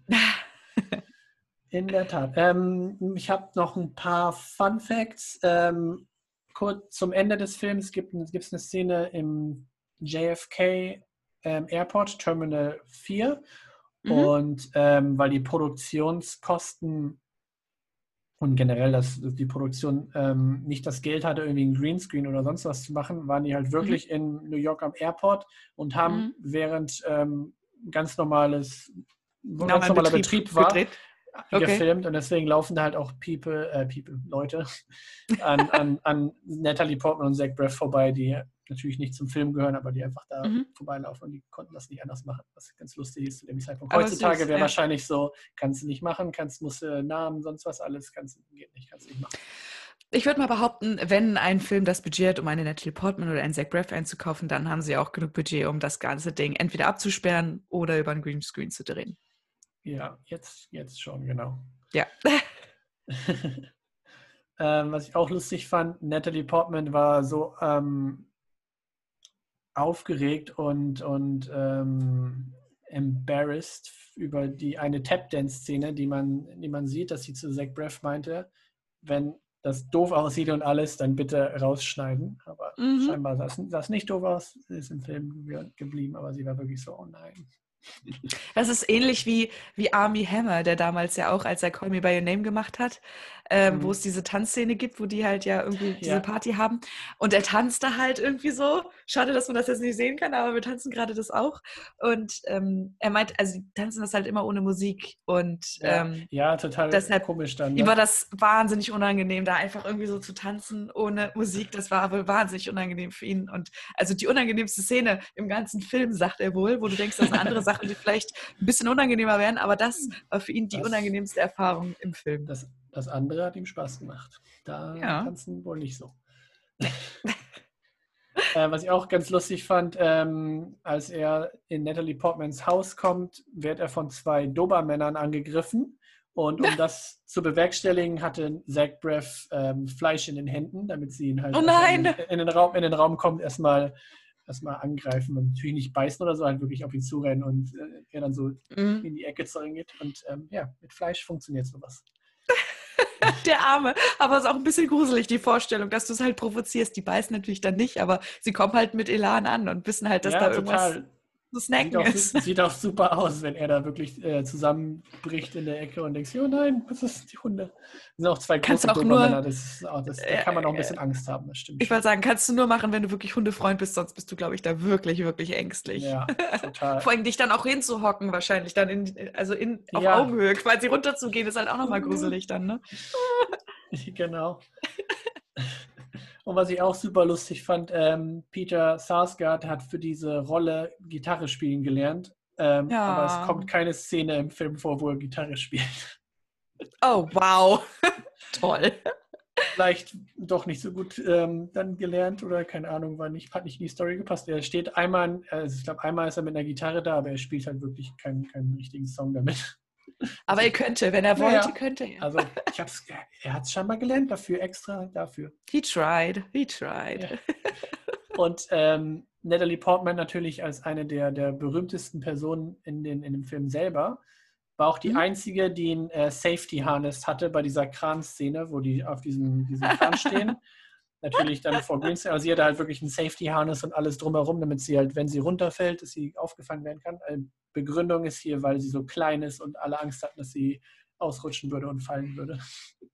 In der Tat. Ähm, ich habe noch ein paar Fun Facts. Ähm, kurz zum Ende des Films gibt es eine Szene im J F K ähm, Airport, Terminal vier. Mhm. Und ähm, weil die Produktionskosten und generell, dass die Produktion ähm, nicht das Geld hatte, irgendwie einen Greenscreen oder sonst was zu machen, waren die halt Mhm. wirklich in New York am Airport und haben, Mhm. während ähm, ganz normales, ganz Normal normaler Betrieb Betrieb war, gedreht. Okay. gefilmt und deswegen laufen da halt auch People, äh, People, Leute an, an, an Natalie Portman und Zach Braff vorbei, die natürlich nicht zum Film gehören, aber die einfach da Mhm. vorbeilaufen und die konnten das nicht anders machen, was ganz lustig ist zu dem Zeitpunkt. Aber Heutzutage süß, wäre ja. wahrscheinlich so, kannst du nicht machen, kannst, musst du Namen, sonst was alles, kannst du, geht nicht, kannst du nicht machen. Ich würde mal behaupten, wenn ein Film das Budget hat, um eine Natalie Portman oder einen Zach Braff einzukaufen, dann haben sie auch genug Budget, um das ganze Ding entweder abzusperren oder über einen Greenscreen zu drehen. Ja, jetzt, jetzt schon, genau. Ja. ähm, was ich auch lustig fand, Natalie Portman war so ähm, aufgeregt und, und ähm, embarrassed über die eine Tap-Dance-Szene, die man, die man sieht, dass sie zu Zach Braff meinte, wenn das doof aussieht und alles, dann bitte rausschneiden. Aber Mhm. scheinbar sah es, sah es nicht doof aus, ist im Film ge- geblieben, aber sie war wirklich so, oh nein. Das ist ähnlich wie, wie Armie Hammer, der damals ja auch, als er Call Me By Your Name gemacht hat, ähm, wo Mhm. es diese Tanzszene gibt, wo die halt ja irgendwie diese Ja, Party haben. Und er tanzt da halt irgendwie so. Schade, dass man das jetzt nicht sehen kann, aber wir tanzen gerade das auch. Und ähm, er meint, also die tanzen das halt immer ohne Musik. Und ja, ähm, ja, total deshalb, komisch dann, ihm war ne? das wahnsinnig unangenehm, da einfach irgendwie so zu tanzen ohne Musik. Das war wohl wahnsinnig unangenehm für ihn. Und also die unangenehmste Szene im ganzen Film, sagt er wohl, wo du denkst, das sind andere Sachen, die vielleicht ein bisschen unangenehmer wären, aber das war für ihn die Das, unangenehmste Erfahrung im Film. das, das andere hat ihm Spaß gemacht. Da Ja. tanzen wohl nicht so. Nee. Äh, was ich auch ganz lustig fand, ähm, als er in Natalie Portmans Haus kommt, wird er von zwei Dobermännern angegriffen. Und um das zu bewerkstelligen, hatte Zach Braff ähm, Fleisch in den Händen, damit sie ihn halt, Oh als er in den, nein! in den, Raum, in den Raum kommt, erstmal erstmal angreifen und natürlich nicht beißen oder so, halt wirklich auf ihn zurennen und äh, er dann so Mhm. in die Ecke zurückgeht. Und ähm, ja, mit Fleisch funktioniert sowas. Der Arme. Aber es ist auch ein bisschen gruselig, die Vorstellung, dass du es halt provozierst. Die beißen natürlich dann nicht, aber sie kommen halt mit Elan an und wissen halt, dass Ja, da irgendwas total. zu Sieht snacken auch, su- ist. sieht auch super aus, wenn er da wirklich äh, zusammenbricht in der Ecke und denkst, oh nein, was ist die Hunde? Das sind auch zwei Kannst große du auch nur, Dobermänner, das ist, auch, das, da kann man auch ein äh, bisschen Angst haben, das stimmt ich wollte schon. sagen, kannst du nur machen, wenn du wirklich Hundefreund bist, sonst bist du, glaube ich, da wirklich, wirklich ängstlich. Ja, total. Vor allem dich dann auch hinzuhocken, wahrscheinlich dann in, also in, auf Ja, Augenhöhe, quasi runterzugehen, ist halt auch nochmal gruselig dann, ne? genau. Und was ich auch super lustig fand, ähm, Peter Sarsgaard hat für diese Rolle Gitarre spielen gelernt, ähm, aber es Ja. kommt keine Szene im Film vor, wo er Gitarre spielt. Oh, wow. Toll. Vielleicht doch nicht so gut ähm, dann gelernt oder keine Ahnung, war nicht, hat nicht in die Story gepasst. Er steht einmal, also ich glaube, einmal ist er mit einer Gitarre da, aber er spielt halt wirklich keinen, keinen richtigen Song damit. Aber er könnte, wenn er wollte, Naja, könnte er. also ich hab's, er hat es scheinbar gelernt dafür, extra dafür. He tried, he tried. Ja. Und ähm, Natalie Portman natürlich als eine der, der berühmtesten Personen in, den, in dem Film selber, war auch die Mhm. einzige, die einen äh, Safety Harness hatte bei dieser Kran-Szene, wo die auf diesem, diesem Kran stehen. Natürlich dann vor Greenscreen, also sie hatte halt wirklich einen Safety Harness und alles drumherum, damit sie halt, wenn sie runterfällt, dass sie aufgefangen werden kann. Also Begründung ist hier, weil sie so klein ist und alle Angst hatten, dass sie ausrutschen würde und fallen würde.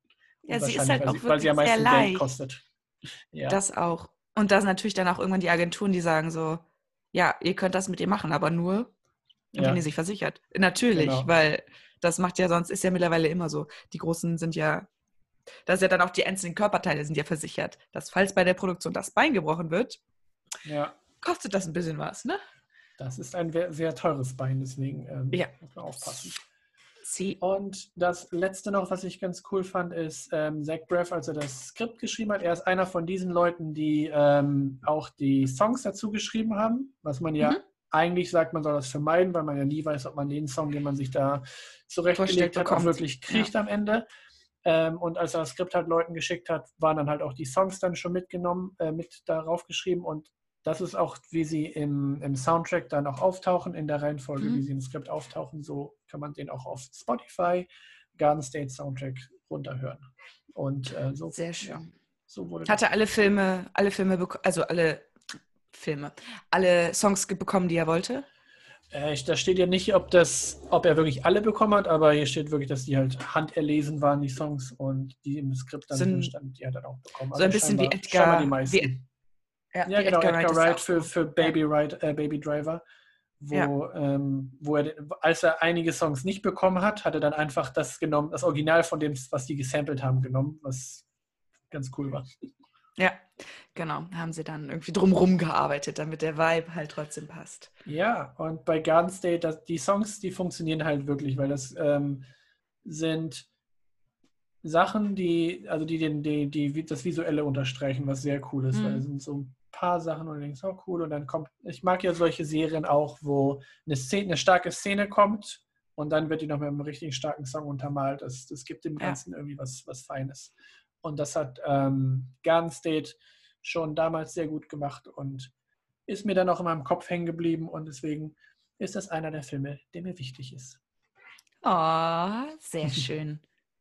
Ja, sie ist Wahrscheinlich, halt weil auch sie, weil sie wirklich am sehr meisten Geld leicht. kostet. Ja, Das auch. Und da sind natürlich dann auch irgendwann die Agenturen, die sagen so, ja, ihr könnt das mit ihr machen, aber nur, wenn ja, ihr sich versichert. Natürlich, genau. weil das macht ja sonst, ist ja mittlerweile immer so. Die Großen sind ja, da ist ja dann auch die einzelnen Körperteile sind ja versichert. Dass falls bei der Produktion das Bein gebrochen wird, Ja, kostet das ein bisschen was, ne? das ist ein sehr, sehr teures Bein, deswegen ähm, Ja. muss man aufpassen. Sie. Und das letzte noch, was ich ganz cool fand, ist ähm, Zach Braff, als er das Skript geschrieben hat. Er ist einer von diesen Leuten, die ähm, auch die Songs dazu geschrieben haben, was man ja Mhm. eigentlich sagt, man soll das vermeiden, weil man ja nie weiß, ob man den Song, den man sich da Vorstellt zurechtgelegt hat, auch bekommt. wirklich kriegt am Ende. Ähm, und als er das Skript halt Leuten geschickt hat, waren dann halt auch die Songs dann schon mitgenommen, äh, mit darauf geschrieben. Und das ist auch, wie sie im, im Soundtrack dann auch auftauchen, in der Reihenfolge, Mhm. wie sie im Skript auftauchen. So kann man den auch auf Spotify, Garden State Soundtrack runterhören. Und äh, so, Sehr schön. ja, so wurde Hat das. er alle Filme, alle Filme, bek- also alle Filme, alle Songs ge- bekommen, die er wollte? Äh, ich, da steht ja nicht, ob, das, ob er wirklich alle bekommen hat, aber hier steht wirklich, dass die halt handerlesen waren, die Songs, und die im Skript dann So drin ein, standen, die hat er dann auch bekommen. so Also ein bisschen wie scheinbar, scheinbar die Edgar, wie, meisten. ja, Ja, wie genau, Edgar Wright Edgar ist ja Wright auch für, so. für Baby, Wright, äh, Baby Driver, Ja, wo, ähm, wo er, den- als er einige Songs nicht bekommen hat, hat er dann einfach das genommen, das Original von dem, was die gesampelt haben, genommen, was ganz cool war. ja, genau. Haben sie dann irgendwie drumrum gearbeitet, damit der Vibe halt trotzdem passt. Ja, und bei Garden State, das, die Songs, die funktionieren halt wirklich, weil das ähm, sind Sachen, die, also die, den, die, die das Visuelle unterstreichen, was sehr cool ist, weil es Mhm. sind so ein paar Sachen, und du denkst, oh cool, und dann kommt, ich mag ja solche Serien auch, wo eine Szene, eine starke Szene kommt und dann wird die noch mit einem richtig starken Song untermalt. Das, das gibt dem Ja. Ganzen irgendwie was, was Feines. Und das hat ähm, Garden State schon damals sehr gut gemacht und ist mir dann auch in meinem Kopf hängen geblieben, und deswegen ist das einer der Filme, der mir wichtig ist. Oh, sehr schön.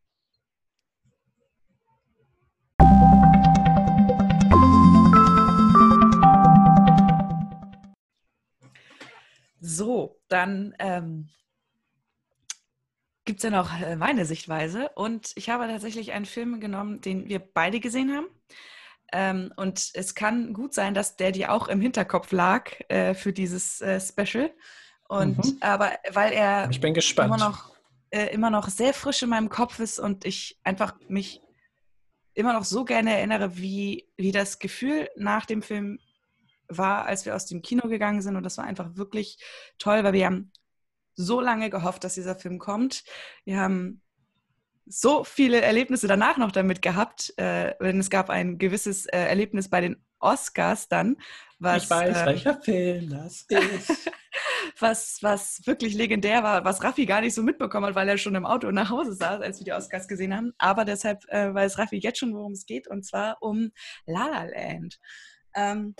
So, dann ähm, gibt es ja noch äh, meine Sichtweise. Und ich habe tatsächlich einen Film genommen, den wir beide gesehen haben. Ähm, und es kann gut sein, dass der dir auch im Hinterkopf lag äh, für dieses äh, Special. Und Mhm. aber weil er Ich bin immer gespannt. noch, äh, immer noch sehr frisch in meinem Kopf ist und ich einfach mich immer noch so gerne erinnere, wie, wie das Gefühl nach dem Film war, als wir aus dem Kino gegangen sind. Und das war einfach wirklich toll, weil wir haben so lange gehofft, dass dieser Film kommt. Wir haben so viele Erlebnisse danach noch damit gehabt, äh, denn es gab ein gewisses äh, Erlebnis bei den Oscars dann, was, Ich weiß, ähm, welcher Film das ist. was, was wirklich legendär war, was Raffi gar nicht so mitbekommen hat, weil er schon im Auto nach Hause saß, als wir die Oscars gesehen haben. Aber deshalb äh, weiß Raffi jetzt schon, worum es geht, und zwar um La La Land. Ähm,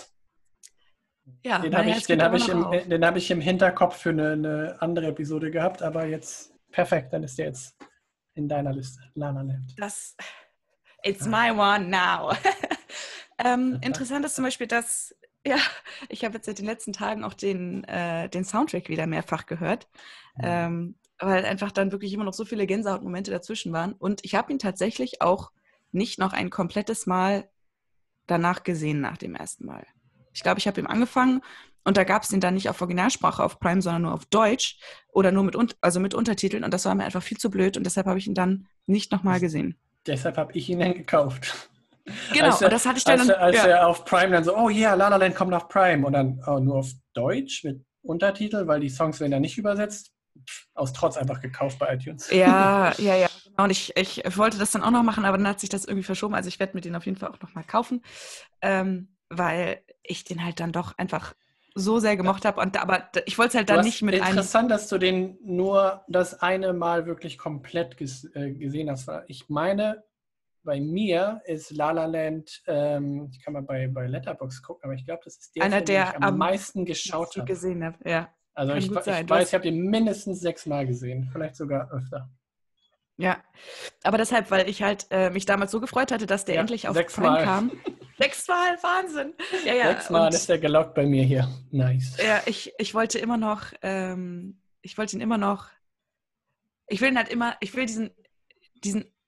ja, Den mein habe ich, Herz geht den hab immer ich, noch im, auf. den hab ich im Hinterkopf für eine, eine andere Episode gehabt, aber jetzt perfekt, dann ist der jetzt in deiner Liste. La La Land. Das, it's my one now. ähm, interessant ist zum Beispiel, dass, ja, ich habe jetzt seit den letzten Tagen auch den, äh, den Soundtrack wieder mehrfach gehört, ähm, weil einfach dann wirklich immer noch so viele Gänsehautmomente dazwischen waren. Und ich habe ihn tatsächlich auch nicht noch ein komplettes Mal danach gesehen, nach dem ersten Mal. Ich glaube, ich habe ihn angefangen und da gab es den dann nicht auf Originalsprache auf Prime, sondern nur auf Deutsch oder nur mit, also mit Untertiteln, und das war mir einfach viel zu blöd, und deshalb habe ich ihn dann nicht nochmal gesehen. Deshalb habe ich ihn dann gekauft. Genau, Als und er, das hatte ich als, dann, er, als ja, er auf Prime dann so, oh ja, yeah, La La Land kommt auf Prime, und dann oh, nur auf Deutsch mit Untertitel, weil die Songs werden ja nicht übersetzt. Pff, aus Trotz einfach gekauft bei iTunes. ja, ja, ja. Genau. Und ich, ich wollte das dann auch noch machen, aber dann hat sich das irgendwie verschoben. Also ich werde mir den auf jeden Fall auch nochmal kaufen, ähm, weil ich den halt dann doch einfach so sehr gemocht habe. Und aber ich wollte es halt Du dann hast nicht mit einem. interessant, dass du den nur das eine Mal wirklich komplett ges äh, gesehen hast. Ich meine, bei mir ist La La Land, ähm, ich kann mal bei, bei Letterboxd gucken, aber ich glaube, das ist der Einer, Film, den ich der am am meisten geschaut meisten habe. gesehen habe. Ja, Also kann ich, gut sein. ich Du weiß, hast, ich habe den mindestens sechs Mal gesehen, vielleicht sogar öfter. ja, aber deshalb, weil ich halt äh, mich damals so gefreut hatte, dass der Ja, endlich auf sechs Prime Mal. kam. Sechsmal, Wahnsinn. Ja, ja, Sechs Mal ist und er gelockt bei mir hier. Nice. ja, ich, ich wollte immer noch, ähm, ich wollte ihn immer noch, ich will ihn halt immer, ich will diesen, diesen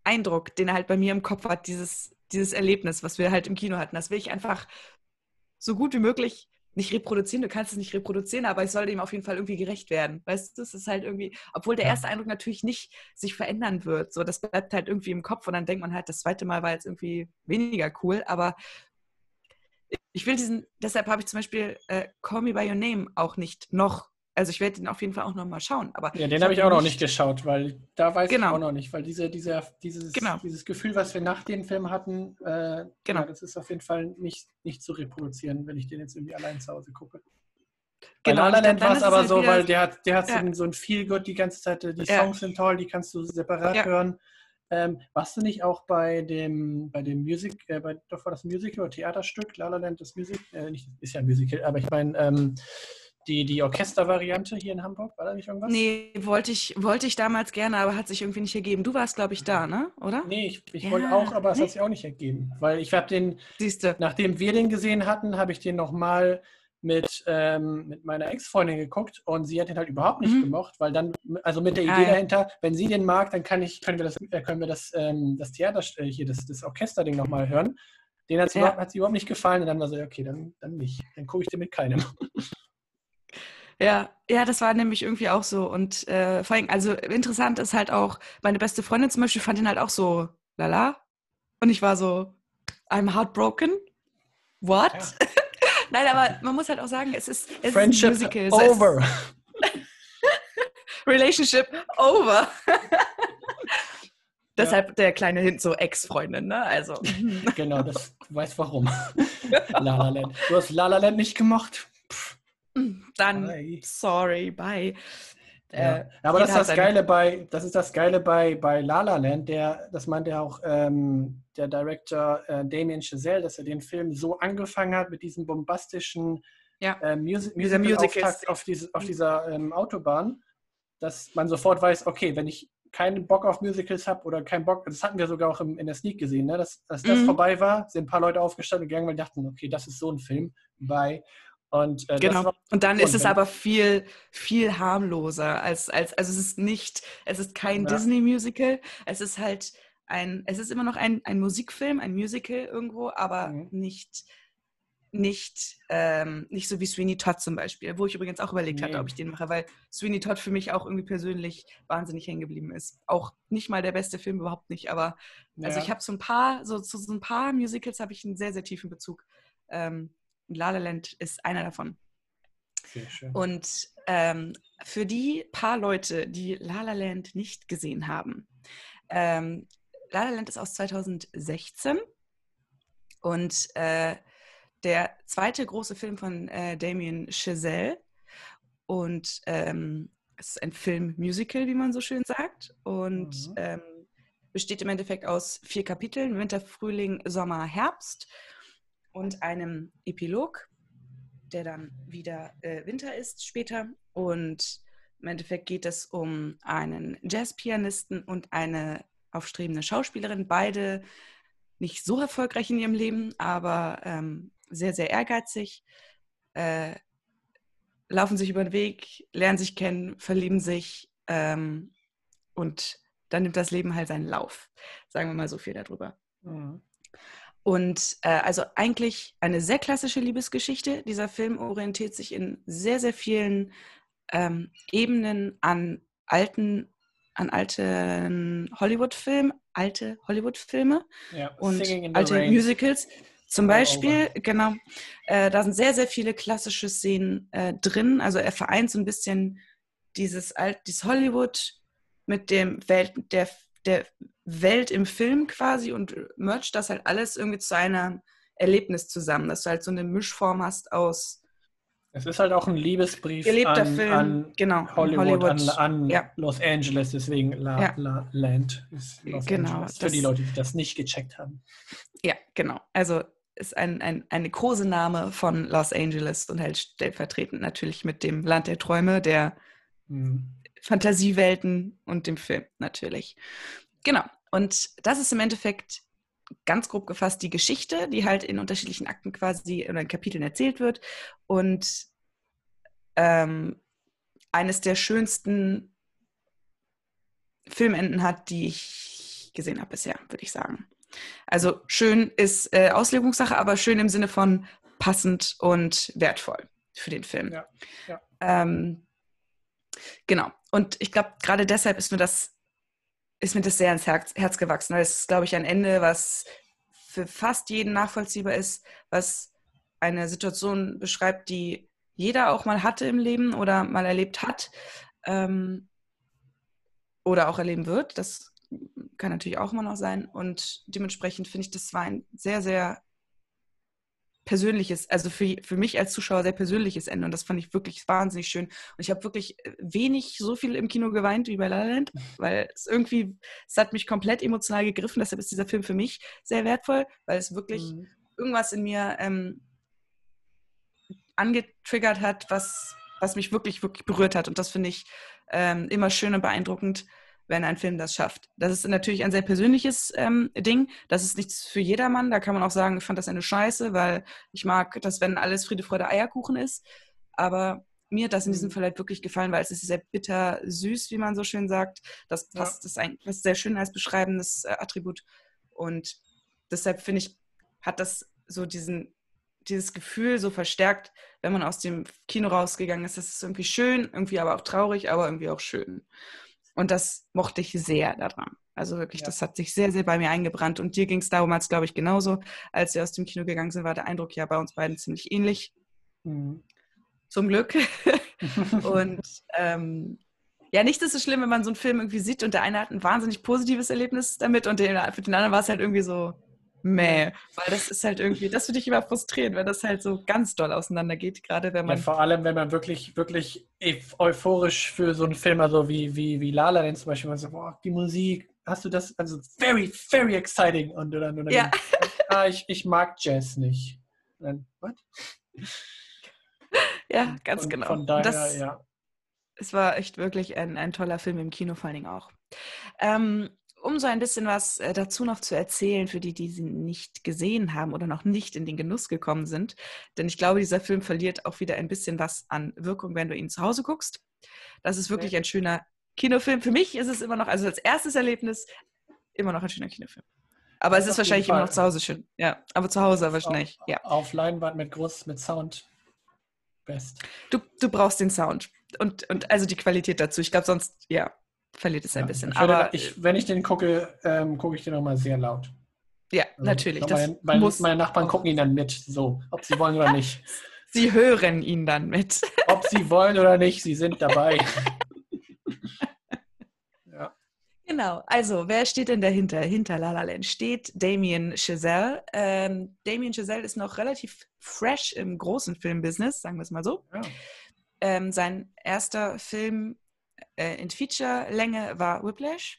Eindruck, den er halt bei mir im Kopf hat, dieses, dieses Erlebnis, was wir halt im Kino hatten, das will ich einfach so gut wie möglich nicht reproduzieren. Du kannst es nicht reproduzieren, aber ich sollte ihm auf jeden Fall irgendwie gerecht werden. Weißt du, es ist halt irgendwie, obwohl der Ja. erste Eindruck natürlich nicht sich verändern wird. So, das bleibt halt irgendwie im Kopf und dann denkt man halt, das zweite Mal war jetzt irgendwie weniger cool, aber ich will diesen, deshalb habe ich zum Beispiel äh, Call Me By Your Name auch nicht noch, also ich werde den auf jeden Fall auch noch mal schauen, aber Ja, den ich habe habe ich ihn auch noch nicht, nicht geschaut, weil da weiß ich auch genau, noch nicht, weil diese, dieser, dieses, genau, dieses Gefühl, was wir nach dem Film hatten, äh, genau, ja, das ist auf jeden Fall nicht, nicht zu reproduzieren, wenn ich den jetzt irgendwie allein zu Hause gucke. Bei genau La und La ich glaube, Land war dann es ist es aber halt so, wieder, weil der hat, der hat so ja, ein, so ein Feel-Good die ganze Zeit, die ja, Songs sind toll, die kannst du separat ja, hören. Ähm, warst du nicht auch bei dem, bei dem Music, äh, bei, doch war das ein Musical oder Theaterstück, La La Land, das Music, äh, nicht, ist ja ein Musical, aber ich meine, ähm, die, die Orchestervariante hier in Hamburg, war da nicht irgendwas? nee, wollte ich, wollte ich damals gerne, aber hat sich irgendwie nicht ergeben. Du warst, glaube ich, da, ne? Oder? Nee, ich, ich wollte auch, Ja, aber es hat nee? sich auch nicht ergeben. Weil ich habe den, Siehst du. nachdem wir den gesehen hatten, habe ich den nochmal mit, ähm, mit meiner Ex-Freundin geguckt und sie hat den halt überhaupt nicht Mhm. gemocht, weil dann, also mit der Ah, Idee ja. dahinter, wenn sie den mag, dann kann ich, können wir das, äh, können wir das, ähm, das Theater, äh, hier, das, das Orchesterding nochmal hören. Den hat sie überhaupt, Ja. hat sie überhaupt nicht gefallen und dann war so, okay, dann, dann nicht. Dann gucke ich den mit keinem. Ja, ja, das war nämlich irgendwie auch so. Und äh, vor allem, also interessant ist halt auch, meine beste Freundin zum Beispiel fand ihn halt auch so lala. Und ich war so, I'm heartbroken. Ja. What? Nein, aber man muss halt auch sagen, es ist, es ist ein Friendship Musical. So, es over. Relationship over. Ja, Deshalb der kleine Hint, so Ex-Freundin, ne? Also. genau, das, du weißt warum. La La Land. Du hast La La Land nicht gemocht? Pff, Dann, bye. sorry, bye. Ja, Äh, aber das jeder ist hat das seine. Geile bei, das ist das Geile bei, bei La La Land, der, das meinte ja auch ähm, der Director äh, Damien Chazelle, dass er den Film so angefangen hat mit diesem bombastischen Ja, äh, Mus dieser Musical-Auftakt Musical-Szene. auf, diese, auf dieser ähm, Autobahn, dass man sofort weiß, okay, wenn ich keinen Bock auf Musicals habe oder keinen Bock, das hatten wir sogar auch im, in der Sneak gesehen, ne, dass, dass das Mhm. vorbei war, sind ein paar Leute aufgestanden und gegangen, weil die dachten, okay, das ist so ein Film, bye. Und äh, das Genau. war Und dann so ist ein es Film. aber viel, viel harmloser als, als, also es ist nicht, es ist kein Ja. Disney-Musical. Es ist halt ein, es ist immer noch ein, ein Musikfilm, ein Musical irgendwo, aber Mhm. nicht, nicht, ähm, nicht so wie Sweeney Todd zum Beispiel, wo ich übrigens auch überlegt hatte, ob Nee. ich den mache, weil Sweeney Todd für mich auch irgendwie persönlich wahnsinnig hängen geblieben ist. Auch nicht mal der beste Film, überhaupt nicht, aber also ich Ja. habe so ein paar, so zu so ein paar Musicals habe ich einen sehr, sehr tiefen Bezug. Ähm, La La Land ist einer davon. Sehr schön. Und ähm, für die paar Leute, die La La Land nicht gesehen haben, ähm, La La Land ist aus zweitausendsechzehn und äh, der zweite große Film von äh, Damien Chazelle und ähm, es ist ein Film-Musical, wie man so schön sagt und Mhm. ähm, besteht im Endeffekt aus vier Kapiteln, Winter, Frühling, Sommer, Herbst und einem Epilog, der dann wieder äh, Winter ist später. Und im Endeffekt geht es um einen Jazzpianisten und eine aufstrebende Schauspielerin. Beide nicht so erfolgreich in ihrem Leben, aber ähm, sehr, sehr ehrgeizig. Äh, laufen sich über den Weg, lernen sich kennen, verlieben sich ähm, und dann nimmt das Leben halt seinen Lauf. Sagen wir mal so viel darüber. Mhm. Und äh, also eigentlich eine sehr klassische Liebesgeschichte. Dieser Film orientiert sich in sehr, sehr vielen ähm, Ebenen an alten, an alten Hollywood-Filmen, alte Hollywood-Filme Ja, und Singing in the alte Rain Musicals. Zum all over. Beispiel, genau, äh, da sind sehr, sehr viele klassische Szenen äh, drin. Also er vereint so ein bisschen dieses, Alt, dieses Hollywood mit dem Welt, der, der Welt im Film quasi und mercht das halt alles irgendwie zu einem Erlebnis zusammen, dass du halt so eine Mischform hast aus Es ist halt auch ein Liebesbrief gelebter an, Film, an genau, an Hollywood, an, Hollywood. an Ja, Los Angeles, deswegen La ja, La Land ist Los genau. Angeles, für die Das, Leute, die das nicht gecheckt haben. ja, genau. Also ist ein, ein, ein Kosename von Los Angeles und halt stellvertretend natürlich mit dem Land der Träume, der Mhm. Fantasiewelten und dem Film natürlich. Genau. Und das ist im Endeffekt ganz grob gefasst die Geschichte, die halt in unterschiedlichen Akten quasi oder in Kapiteln erzählt wird. Und ähm, eines der schönsten Filmenden hat, die ich gesehen habe bisher, würde ich sagen. Also schön ist äh, Auslegungssache, aber schön im Sinne von passend und wertvoll für den Film. Ja, ja. Ähm, genau. Und ich glaube, gerade deshalb ist mir das, ist mir das sehr ins Herz, Herz gewachsen, weil es ist, glaube ich, ein Ende, was für fast jeden nachvollziehbar ist, was eine Situation beschreibt, die jeder auch mal hatte im Leben oder mal erlebt hat ähm, oder auch erleben wird. Das kann natürlich auch immer noch sein. Und dementsprechend finde ich, das war ein sehr, sehr persönliches, also für, für mich als Zuschauer sehr persönliches Ende. Und das fand ich wirklich wahnsinnig schön. Und ich habe wirklich wenig so viel im Kino geweint wie bei La La Land, weil es irgendwie, es hat mich komplett emotional gegriffen. Deshalb ist dieser Film für mich sehr wertvoll, weil es wirklich mhm. irgendwas in mir ähm, angetriggert hat, was, was mich wirklich, wirklich berührt hat. Und das finde ich ähm, immer schön und beeindruckend, wenn ein Film das schafft. Das ist natürlich ein sehr persönliches ähm, Ding. Das ist nichts für jedermann. Da kann man auch sagen, ich fand das eine Scheiße, weil ich mag das, wenn alles Friede, Freude, Eierkuchen ist. Aber mir hat das in diesem Fall halt wirklich gefallen, weil es ist sehr bitter süß, wie man so schön sagt. Das passt, ja. Das ist ein, das ist sehr schön als beschreibendes äh, Attribut. Und deshalb finde ich, hat das so diesen dieses Gefühl so verstärkt, wenn man aus dem Kino rausgegangen ist. Das ist irgendwie schön, irgendwie aber auch traurig, aber irgendwie auch schön. Und das mochte ich sehr daran. Also wirklich, ja. Das hat sich sehr, sehr bei mir eingebrannt. Und dir ging es damals, glaube ich, genauso. Als wir aus dem Kino gegangen sind, war der Eindruck ja bei uns beiden ziemlich ähnlich. Mhm. Zum Glück. Und ähm, ja, nichts ist so schlimm, wenn man so einen Film irgendwie sieht und der eine hat ein wahnsinnig positives Erlebnis damit und den, für den anderen war es halt irgendwie so meh. Weil das ist halt irgendwie, das würde ich immer frustrieren, wenn das halt so ganz doll auseinandergeht, gerade wenn man... Ja, vor allem, wenn man wirklich, wirklich euphorisch für so einen Film, also wie, wie, wie La La Land zum Beispiel, man so, boah, die Musik, hast du das, also very, very exciting. Und du dann, und dann ja. ah, ich, ich mag Jazz nicht. Und dann, what? Ja, ganz und genau. Von daher, das, ja. Es war echt wirklich ein, ein toller Film im Kino vor allen Dingen auch. Ähm, um so ein bisschen was äh, dazu noch zu erzählen, für die, die sie nicht gesehen haben oder noch nicht in den Genuss gekommen sind. Denn ich glaube, dieser Film verliert auch wieder ein bisschen was an Wirkung, wenn du ihn zu Hause guckst. Das ist wirklich okay. Ein schöner Kinofilm. Für mich ist es immer noch, also als erstes Erlebnis, immer noch ein schöner Kinofilm. Aber das es ist wahrscheinlich immer noch zu Hause schön. Ja, aber zu Hause wahrscheinlich, auf, ja. Auf Leinwand mit groß, mit Sound. Best. Du, du brauchst den Sound und, und also die Qualität dazu. Ich glaube, sonst, ja, verliert es ja, ein bisschen. Ich aber würde, ich, wenn ich den gucke, ähm, gucke ich den nochmal sehr laut. Ja, also, natürlich. Meine, meine, meine Nachbarn gucken ihn dann mit, so, ob sie wollen oder nicht. Sie hören ihn dann mit. Ob sie wollen oder nicht, sie sind dabei. Ja. Genau, also wer steht denn dahinter? Hinter La La Land steht Damien Chazelle. Ähm, Damien Chazelle ist noch relativ fresh im großen Filmbusiness, sagen wir es mal so. Ja. Ähm, sein erster Film äh, in Feature-Länge war Whiplash,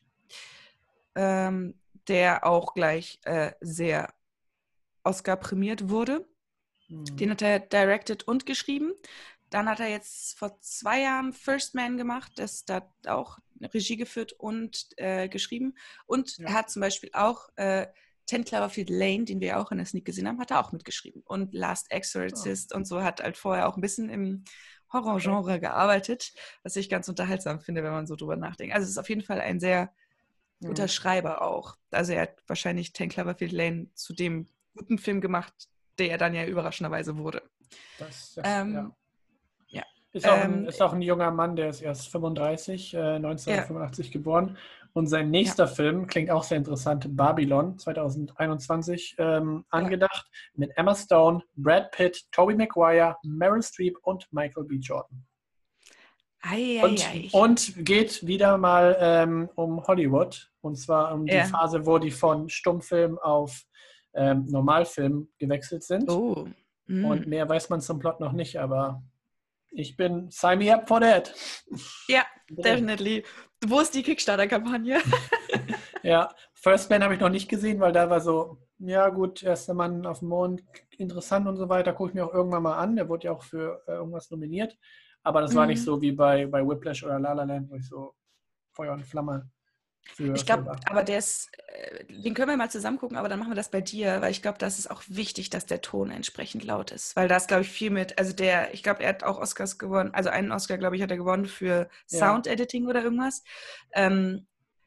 ähm, der auch gleich äh, sehr Oscar-prämiert wurde. Mhm. Den hat er directed und geschrieben. Dann hat er jetzt vor zwei Jahren First Man gemacht, das da auch Regie geführt und äh, geschrieben. Und ja. Er hat zum Beispiel auch äh, Ten Cloverfield Lane, den wir auch in der Sneak gesehen haben, hat er auch mitgeschrieben. Und Last Exorcist oh. und so hat halt vorher auch ein bisschen im Horrorgenre okay. gearbeitet, was ich ganz unterhaltsam finde, wenn man so drüber nachdenkt. Also es ist auf jeden Fall ein sehr mhm. guter Schreiber auch. Also er hat wahrscheinlich Ten Cloverfield Lane zu dem guten Film gemacht, der er dann ja überraschenderweise wurde. Das, das, ähm, ja. ja. Ist, auch ein, ist auch ein junger Mann, der ist erst fünfunddreißig, äh, neunzehnhundertfünfundachtzig ja. geboren. Und sein nächster ja. Film, klingt auch sehr interessant, Babylon, zweitausendeinundzwanzig, ähm, angedacht, ja. mit Emma Stone, Brad Pitt, Tobey Maguire, Meryl Streep und Michael B. Jordan. Ei, ei, und, ei. und geht wieder mal ähm, um Hollywood. Und zwar um die ja. Phase, wo die von Stummfilm auf ähm, Normalfilm gewechselt sind. Oh. Mm. Und mehr weiß man zum Plot noch nicht, aber ich bin, sign me up for that. Ja, definitely. Wo ist die Kickstarter-Kampagne? Ja, First Man habe ich noch nicht gesehen, weil da war so, ja gut, erster Mann auf dem Mond, interessant und so weiter, gucke ich mir auch irgendwann mal an. Der wurde ja auch für äh, irgendwas nominiert. Aber das mhm. war nicht so wie bei, bei Whiplash oder La La Land, wo ich so Feuer und Flamme für... Ich glaube, aber der ist, äh, den können wir mal zusammen gucken, aber dann machen wir das bei dir, weil ich glaube, das ist auch wichtig, dass der Ton entsprechend laut ist, weil da ist, glaube ich, viel mit, also der, ich glaube, er hat auch Oscars gewonnen, also einen Oscar, glaube ich, hat er gewonnen für Ja. Sound Editing oder irgendwas, ähm,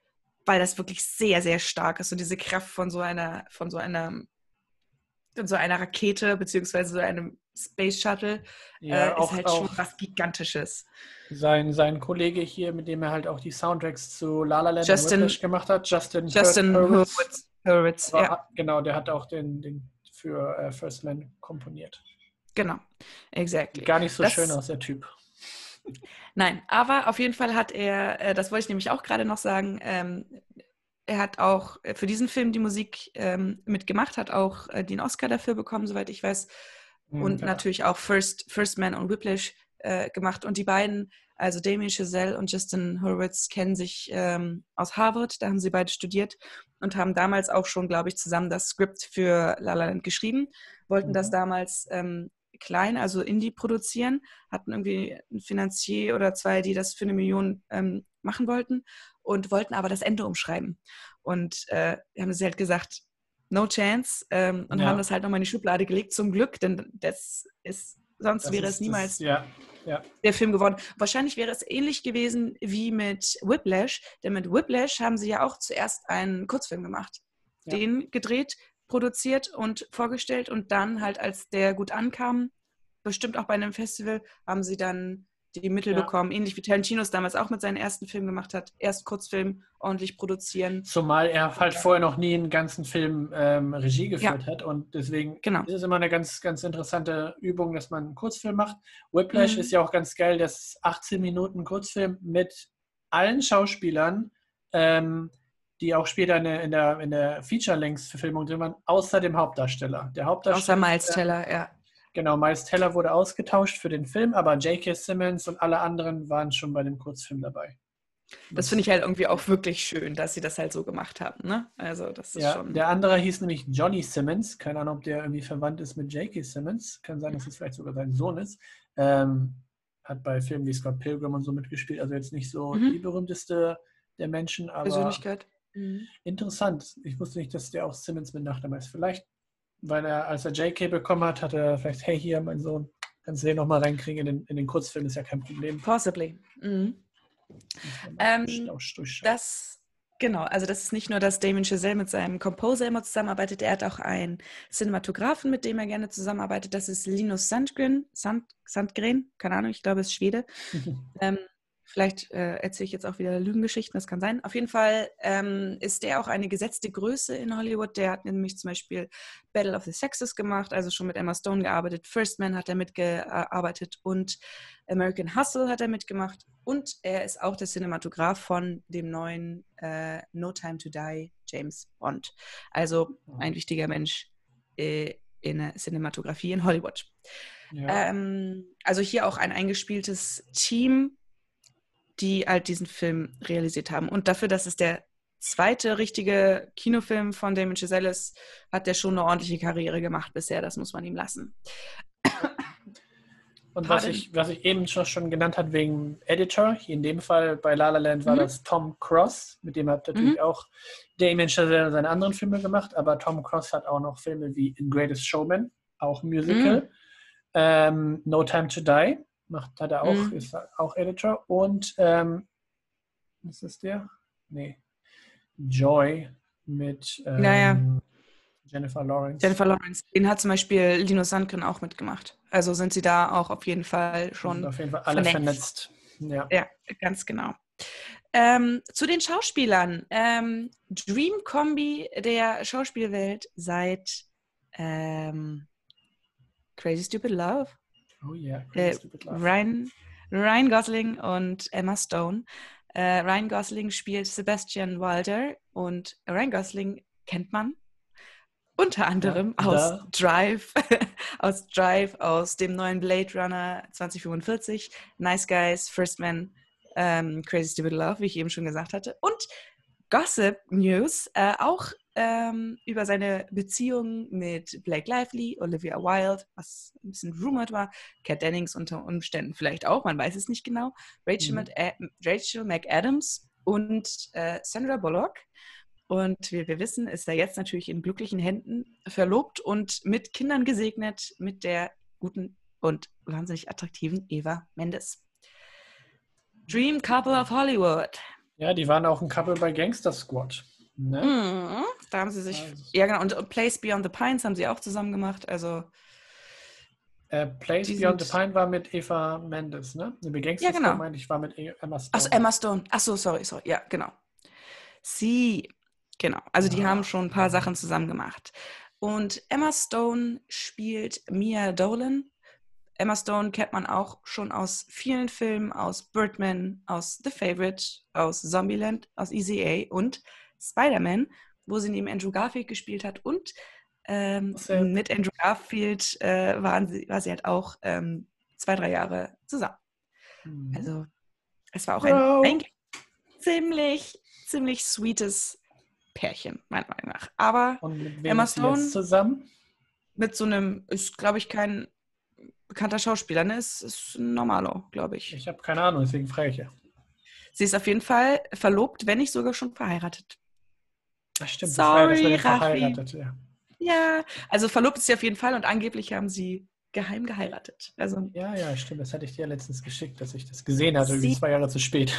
weil das wirklich sehr, sehr stark ist und diese Kraft von so einer, von so einer, von so einer Rakete beziehungsweise so einem Space Shuttle Ja, äh, ist auch, halt schon auch was Gigantisches. sein, sein Kollege hier, mit dem er halt auch die Soundtracks zu La La Land und Justin, Whiplash gemacht hat, Justin Hur- Justin Hurwitz, Hurwitz, Hurwitz, war, ja, hat- genau, der hat auch den, den für äh, First Man komponiert. genau, Sieht exactly. gar nicht so schön Das, aus, der Typ. nein, aber auf jeden Fall hat er, äh, das wollte ich nämlich auch gerade noch sagen, ähm, er hat auch äh, für diesen Film die Musik ähm, mitgemacht, hat auch äh, den Oscar dafür bekommen, soweit ich weiß. Hm, Und ja. natürlich auch First, First Man und Whiplash äh, gemacht. Und die beiden, also Damien Chazelle und Justin Hurwitz, kennen sich ähm, aus Harvard. Da haben sie beide studiert und haben damals auch schon, glaube ich, zusammen das Skript für La La Land geschrieben. Wollten Mhm. das damals ähm, klein, also Indie produzieren, hatten irgendwie einen Finanzier oder zwei, die das für eine Million ähm, machen wollten und wollten aber das Ende umschreiben. Und äh, haben sie halt gesagt, no chance, ähm, und Ja. haben das halt nochmal in die Schublade gelegt, zum Glück, denn das ist, sonst Das wäre ist, es niemals das, ja, ja. der Film geworden. Wahrscheinlich wäre es ähnlich gewesen wie mit Whiplash, denn mit Whiplash haben sie ja auch zuerst einen Kurzfilm gemacht, Ja. den gedreht, produziert und vorgestellt und dann halt, als der gut ankam, bestimmt auch bei einem Festival, haben sie dann die Mittel Ja. bekommen, ähnlich wie Tarantino es damals auch mit seinem ersten Film gemacht hat, erst Kurzfilm ordentlich produzieren. Zumal er halt vorher noch nie einen ganzen Film ähm, Regie geführt Ja. hat und deswegen Genau. ist es immer eine ganz, ganz interessante Übung, dass man einen Kurzfilm macht. Whiplash Mhm. ist ja auch ganz geil, das ist achtzehn Minuten Kurzfilm mit allen Schauspielern, ähm, die auch später in der, in der, in der Feature-Length-Verfilmung drin waren, außer dem Hauptdarsteller. Der Außer Hauptdarsteller, Miles Teller, ja. genau, Miles Teller wurde ausgetauscht für den Film, aber J K. Simmons und alle anderen waren schon bei dem Kurzfilm dabei. Das finde ich halt irgendwie auch wirklich schön, dass sie das halt so gemacht haben. Ne? Also das ist Ja, schon. der andere hieß nämlich Johnny Simmons. Keine Ahnung, ob der irgendwie verwandt ist mit J K. Simmons. Kann sein, dass es vielleicht sogar sein Sohn ist. Ähm, hat bei Filmen wie Scott Pilgrim und so mitgespielt. Also jetzt nicht so Mhm. die berühmteste der Menschen, aber Persönlichkeit. Mhm. interessant. Ich wusste nicht, dass der auch Simmons mit Nachname ist. Vielleicht, weil er, als er J K bekommen hat, hat er vielleicht, hey, hier, mein Sohn, kannst du den nochmal reinkriegen in den, in den Kurzfilm, ist ja kein Problem. Possibly. Mhm. Ähm, das, genau, also das ist nicht nur, dass Damien Chazelle mit seinem Composer immer zusammenarbeitet, er hat auch einen Cinematografen, mit dem er gerne zusammenarbeitet, das ist Linus Sandgren, Sand, Sandgren, keine Ahnung, ich glaube, es ist Schwede. ähm, vielleicht äh, erzähle ich jetzt auch wieder Lügengeschichten, das kann sein. Auf jeden Fall ähm, ist der auch eine gesetzte Größe in Hollywood, der hat nämlich zum Beispiel Battle of the Sexes gemacht, also schon mit Emma Stone gearbeitet, First Man hat er mitgearbeitet und American Hustle hat er mitgemacht und er ist auch der Cinematograf von dem neuen äh, No Time to Die James Bond. Also ein wichtiger Mensch äh, in der Cinematografie in Hollywood. Ja. Ähm, also hier auch ein eingespieltes Team, die halt diesen Film realisiert haben. Und dafür, dass es der zweite richtige Kinofilm von Damien Chazelle ist, hat der schon eine ordentliche Karriere gemacht bisher. Das muss man ihm lassen. Und was ich, was ich eben schon, schon genannt habe wegen Editor, hier in dem Fall bei La La Land war mhm. das Tom Cross, mit dem hat natürlich mhm. auch Damien Chazelle seine anderen Filme gemacht, aber Tom Cross hat auch noch Filme wie In Greatest Showman, auch Musical, mhm. ähm, No Time to Die, macht, hat er auch, mhm. ist auch Editor und ähm, was ist der? Nee. Joy mit ähm, naja. Jennifer Lawrence. Jennifer Lawrence. Den hat zum Beispiel Linus Sandgren auch mitgemacht. Also sind sie da auch auf jeden Fall schon sind auf jeden Fall alle vernetzt. vernetzt. Ja. ja, ganz genau. Ähm, zu den Schauspielern. Ähm, Dream-Kombi der Schauspielwelt seit ähm, Crazy Stupid Love. Oh ja, Crazy äh, Stupid Love. Ryan, Ryan Gosling und Emma Stone. Äh, Ryan Gosling spielt Sebastian Wilder und Ryan Gosling kennt man unter anderem ja, aus da. Drive, aus Drive, aus dem neuen Blade Runner zwanzig fünfundvierzig, Nice Guys, First Man, ähm, Crazy Stupid Love, wie ich eben schon gesagt hatte. Und Gossip News, äh, auch ähm, über seine Beziehung mit Blake Lively, Olivia Wilde, was ein bisschen rumored war, Kat Dennings unter Umständen vielleicht auch, man weiß es nicht genau, Rachel, mhm. Mc, Rachel McAdams und äh, Sandra Bullock. Und wie wir wissen, ist er jetzt natürlich in glücklichen Händen verlobt und mit Kindern gesegnet mit der guten und wahnsinnig attraktiven Eva Mendes. Dream Couple of Hollywood. Ja, die waren auch ein Couple bei Gangster Squad. Ne? Mhm. Da haben sie sich, Also, ja genau, und Place Beyond the Pines haben sie auch zusammen gemacht, also äh, Place die Beyond the sind, Pine war mit Eva Mendes, ne? Bei ja Gangster Squad genau. meinte ich, war mit E- Emma Achso, Stone. Emma Stone, achso, sorry, sorry, ja genau. Sie, genau, also die haben Ja. schon ein paar Sachen zusammen gemacht. Und Emma Stone spielt Mia Dolan. Emma Stone kennt man auch schon aus vielen Filmen, aus Birdman, aus The Favourite, aus Zombieland, aus Easy A und Spider-Man, wo sie neben Andrew Garfield gespielt hat. Und ähm, Sehr, mit Andrew Garfield äh, waren sie, war sie halt auch ähm, zwei, drei Jahre zusammen. mhm. Also es war auch ein Bro. eigentlich ziemlich, ziemlich sweetes Pärchen, meiner Meinung nach. Aber Und mit wem Emma ist sie jetzt Stone zusammen? mit so einem, ist, glaube ich, kein bekannter Schauspieler, ne? Ist, ist ein Normalo, glaube ich. Ich habe keine Ahnung, deswegen frage ich ja. Sie ist auf jeden Fall verlobt, wenn nicht sogar schon verheiratet. Ach stimmt, das war ja das mit Sorry, dem Raffi. verheiratet, ja. Ja, also verlobt ist sie auf jeden Fall und angeblich haben sie geheim geheiratet. Also Ja, ja, stimmt. Das hatte ich dir ja letztens geschickt, dass ich das gesehen hatte, irgendwie sie, zwei Jahre zu spät.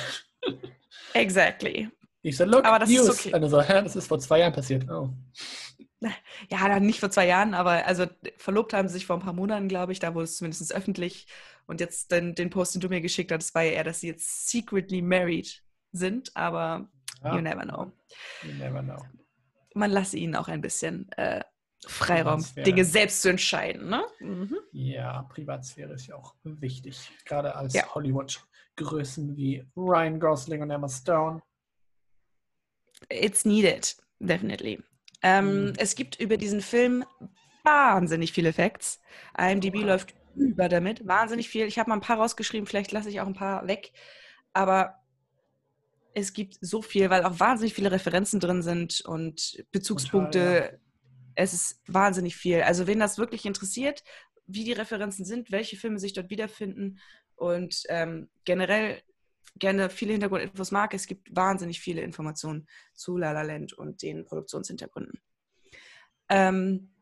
exactly. Ich so, look, Aber das ist News. okay. Und er so, hä, das ist vor zwei Jahren passiert. Oh. Ja, dann nicht vor zwei Jahren, aber also verlobt haben sie sich vor ein paar Monaten, glaube ich. Da wurde es zumindest öffentlich. Und jetzt den, den Post, den du mir geschickt hast, war ja eher, dass sie jetzt secretly married sind, aber you Ja, never know. you never know. Man lasse ihnen auch ein bisschen äh, Freiraum, Dinge Privatsphäre. selbst zu entscheiden. Ne? Mhm. Ja, Privatsphäre ist ja auch wichtig. Gerade Ja, als Hollywood-Größen wie Ryan Gosling und Emma Stone. it's needed, definitely. Ähm, Hm. es gibt über diesen Film wahnsinnig viele Facts. IMDb Oha. läuft über damit. Wahnsinnig viel. Ich habe mal ein paar rausgeschrieben, vielleicht lasse ich auch ein paar weg. Aber es gibt so viel, weil auch wahnsinnig viele Referenzen drin sind und Total, ja. Bezugspunkte. Es ist wahnsinnig viel. Also wen das wirklich interessiert, wie die Referenzen sind, welche Filme sich dort wiederfinden und ähm, generell gerne viele Hintergrundinfos mag, es gibt wahnsinnig viele Informationen zu La La Land und den Produktionshintergründen. Ähm,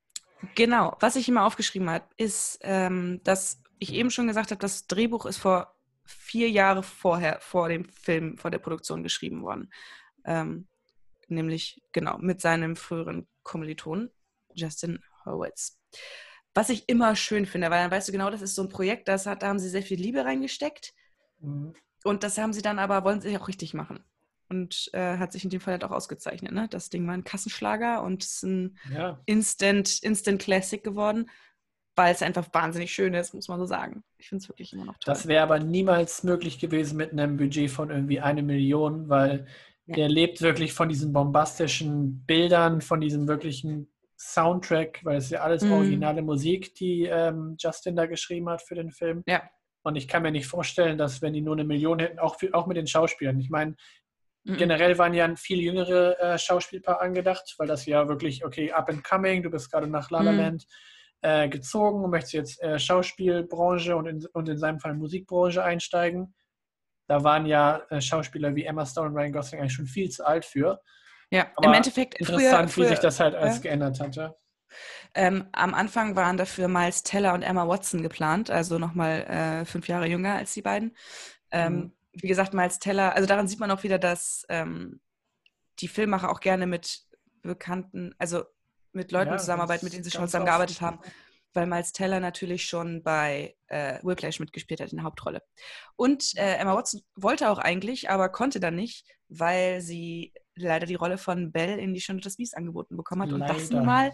genau, was ich immer aufgeschrieben habe, ist, ähm, dass ich eben schon gesagt habe, das Drehbuch ist vor vier Jahre vorher, vor dem Film, vor der Produktion geschrieben worden. Ähm, nämlich, genau, mit seinem früheren Kommilitonen, Justin Hurwitz. Was ich immer schön finde, weil dann weißt du genau, das ist so ein Projekt, das hat, da haben sie sehr viel Liebe reingesteckt Hm. und das haben sie dann aber, wollen sie auch richtig machen. Und äh, hat sich in dem Fall halt auch ausgezeichnet. Ne? Das Ding war ein Kassenschlager und ist ein Ja, Instant, Instant Classic geworden, weil es einfach wahnsinnig schön ist, muss man so sagen. Ich finde es wirklich immer noch toll. das wäre aber niemals möglich gewesen mit einem Budget von irgendwie eine Million, weil Ja. der lebt wirklich von diesen bombastischen Bildern, von diesem wirklichen Soundtrack, weil es ja alles Mm, originale Musik, die ähm, Justin da geschrieben hat für den Film. ja. Und ich kann mir nicht vorstellen, dass wenn die nur eine Million hätten, auch, für, auch mit den Schauspielern. Ich meine, Mm-mm. generell waren ja viel jüngere äh, Schauspielpaar angedacht, weil das ja wirklich, okay, up and coming, du bist gerade nach La La Mm, Land äh, gezogen und möchtest jetzt äh, Schauspielbranche und in, und in seinem Fall Musikbranche einsteigen. Da waren ja äh, Schauspieler wie Emma Stone und Ryan Gosling eigentlich schon viel zu alt für. ja, im Aber Endeffekt, früher, interessant, wie sich früher, das halt alles ja. geändert hatte. Ähm, am Anfang waren dafür Miles Teller und Emma Watson geplant, also nochmal äh, fünf Jahre jünger als die beiden. Mhm. Ähm, wie gesagt, Miles Teller, also daran sieht man auch wieder, dass ähm, die Filmemacher auch gerne mit Bekannten, also mit Leuten Ja, zusammenarbeiten, mit denen ganz, sie schon ganz zusammengearbeitet oft. haben, weil Miles Teller natürlich schon bei äh, Whiplash mitgespielt hat in der Hauptrolle. Und Ja. äh, Emma Watson wollte auch eigentlich, aber konnte dann nicht, weil sie leider die Rolle von Belle in Die Schöne und das Biest angeboten bekommen hat und das nun Leider. mal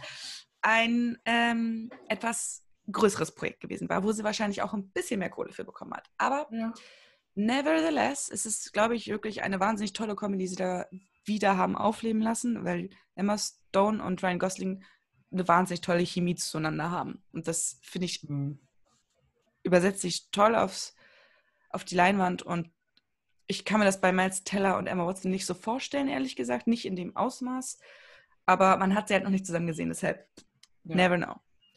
ein ähm, etwas größeres Projekt gewesen war, wo sie wahrscheinlich auch ein bisschen mehr Kohle für bekommen hat. Aber Ja. nevertheless, es ist, glaube ich, wirklich eine wahnsinnig tolle Comedy, die sie da wieder haben aufleben lassen, weil Emma Stone und Ryan Gosling eine wahnsinnig tolle Chemie zueinander haben. Und das, finde ich, Mhm. übersetzt sich toll aufs, auf die Leinwand. Und ich kann mir das bei Miles Teller und Emma Watson nicht so vorstellen, ehrlich gesagt. Nicht in dem Ausmaß. Aber man hat sie halt noch nicht zusammen gesehen, deshalb Ja. never know.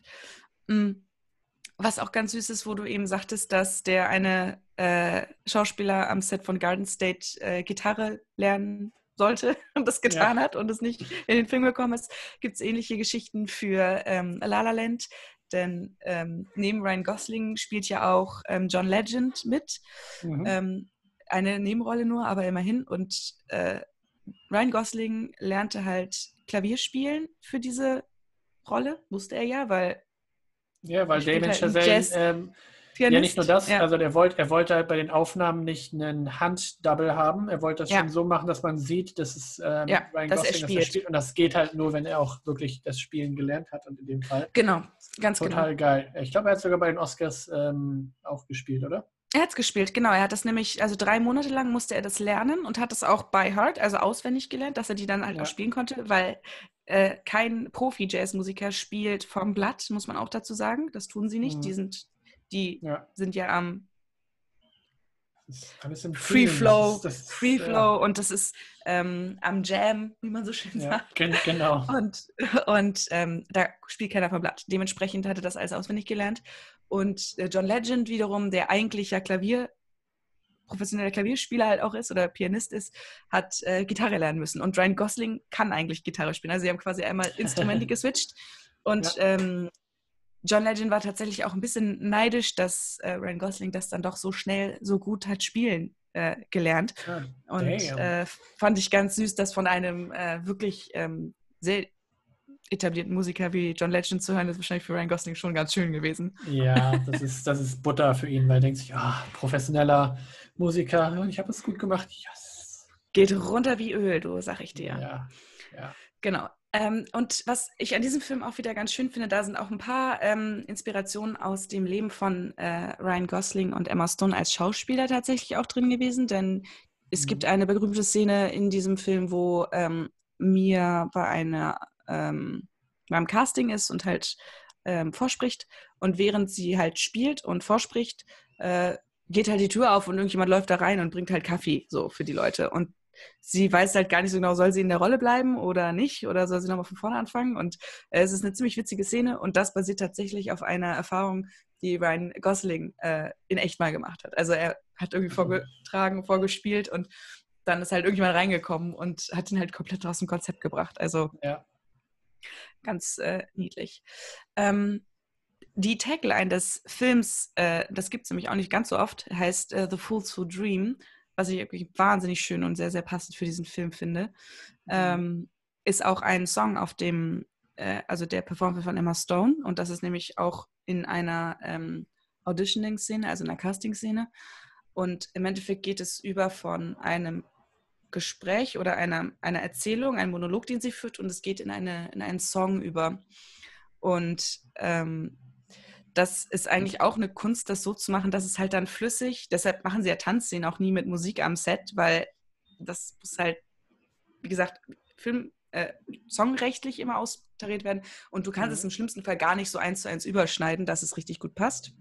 Mhm. Was auch ganz süß ist, wo du eben sagtest, dass der eine äh, Schauspieler am Set von Garden State äh, Gitarre lernen sollte und das Ja. getan hat und es nicht in den Film gekommen ist, gibt es ähnliche Geschichten für ähm, La La Land. Denn ähm, neben Ryan Gosling spielt ja auch ähm, John Legend mit. Mhm. Ähm, eine Nebenrolle nur, aber immerhin. Und äh, Ryan Gosling lernte halt Klavier spielen für diese Rolle, wusste er ja, weil Ja, weil er spielt Damien halt einen Chazelle, ähm, ja nicht nur Jazz-Pianist. das, Ja, also er wollte, er wollte halt bei den Aufnahmen nicht einen Hand-Double haben. Er wollte das ja, schon so machen, dass man sieht, dass es ähm, ja, Ryan dass er Gosling, dass er spielt. spielt. Und das geht halt nur, wenn er auch wirklich das Spielen gelernt hat. Und in dem Fall Genau, ganz genau. total geil. Ich glaube, er hat sogar bei den Oscars ähm, auch gespielt, oder? Er hat es gespielt, genau. Er hat das nämlich, also drei Monate lang musste er das lernen und hat es auch by heart, also auswendig gelernt, dass er die dann halt Ja. auch spielen konnte, weil äh, kein Profi-Jazz-Musiker spielt vom Blatt, muss man auch dazu sagen. Das tun sie nicht. Mhm. Die sind, die Ja. sind ja am Das ist alles im Free Feeling. Flow, Das ist, das Free ist, Flow ja. und das ist ähm, am Jam, wie man so schön Ja, sagt. gen- genau. Und, und ähm, da spielt keiner vom Blatt. Dementsprechend hatte das alles auswendig gelernt. Und äh, John Legend wiederum, der eigentlich ja Klavier, professioneller Klavierspieler halt auch ist oder Pianist ist, hat äh, Gitarre lernen müssen. Und Ryan Gosling kann eigentlich Gitarre spielen. Also sie haben quasi einmal Instrumente geswitcht. Und Ja. ähm, John Legend war tatsächlich auch ein bisschen neidisch, dass äh, Ryan Gosling das dann doch so schnell, so gut hat spielen äh, gelernt. Ah, Und damn. äh, fand ich ganz süß, das von einem äh, wirklich ähm, sehr etablierten Musiker wie John Legend zu hören, ist wahrscheinlich für Ryan Gosling schon ganz schön gewesen. Ja, das ist, das ist Butter für ihn, weil er denkt sich, ah, professioneller Musiker, und ich habe es gut gemacht. Yes. Geht runter wie Öl, du, sag ich dir. Ja, ja. Genau. Ähm, und was ich an diesem Film auch wieder ganz schön finde, da sind auch ein paar ähm, Inspirationen aus dem Leben von äh, Ryan Gosling und Emma Stone als Schauspieler tatsächlich auch drin gewesen, denn es Mhm. gibt eine berühmte Szene in diesem Film, wo ähm, Mia bei einer ähm, beim Casting ist und halt ähm, vorspricht und während sie halt spielt und vorspricht, äh, geht halt die Tür auf und irgendjemand läuft da rein und bringt halt Kaffee so für die Leute und sie weiß halt gar nicht so genau, soll sie in der Rolle bleiben oder nicht oder soll sie nochmal von vorne anfangen und äh, es ist eine ziemlich witzige Szene und das basiert tatsächlich auf einer Erfahrung, die Ryan Gosling äh, in echt mal gemacht hat. Also er hat irgendwie vorgetragen, vorgespielt und dann ist halt irgendjemand reingekommen und hat ihn halt komplett aus dem Konzept gebracht. Also Ja. ganz äh, niedlich. Ähm, die Tagline des Films, äh, das gibt es nämlich auch nicht ganz so oft, heißt äh, The Fools Who Dream, was ich wirklich wahnsinnig schön und sehr, sehr passend für diesen Film finde. Mhm. Ähm, ist auch ein Song auf dem, äh, also der performt wird von Emma Stone und das ist nämlich auch in einer ähm, Auditioning-Szene, also in einer Casting-Szene. Und im Endeffekt geht es über von einem Gespräch oder einer, einer Erzählung, ein Monolog, den sie führt und es geht in, eine, in einen Song über. Und ähm, das ist eigentlich auch eine Kunst, das so zu machen, dass es halt dann flüssig, deshalb machen sie ja Tanzszenen auch nie mit Musik am Set, weil das muss halt, wie gesagt, Film, äh, songrechtlich immer austariert werden und du kannst Mhm. es im schlimmsten Fall gar nicht so eins zu eins überschneiden, dass es richtig gut passt.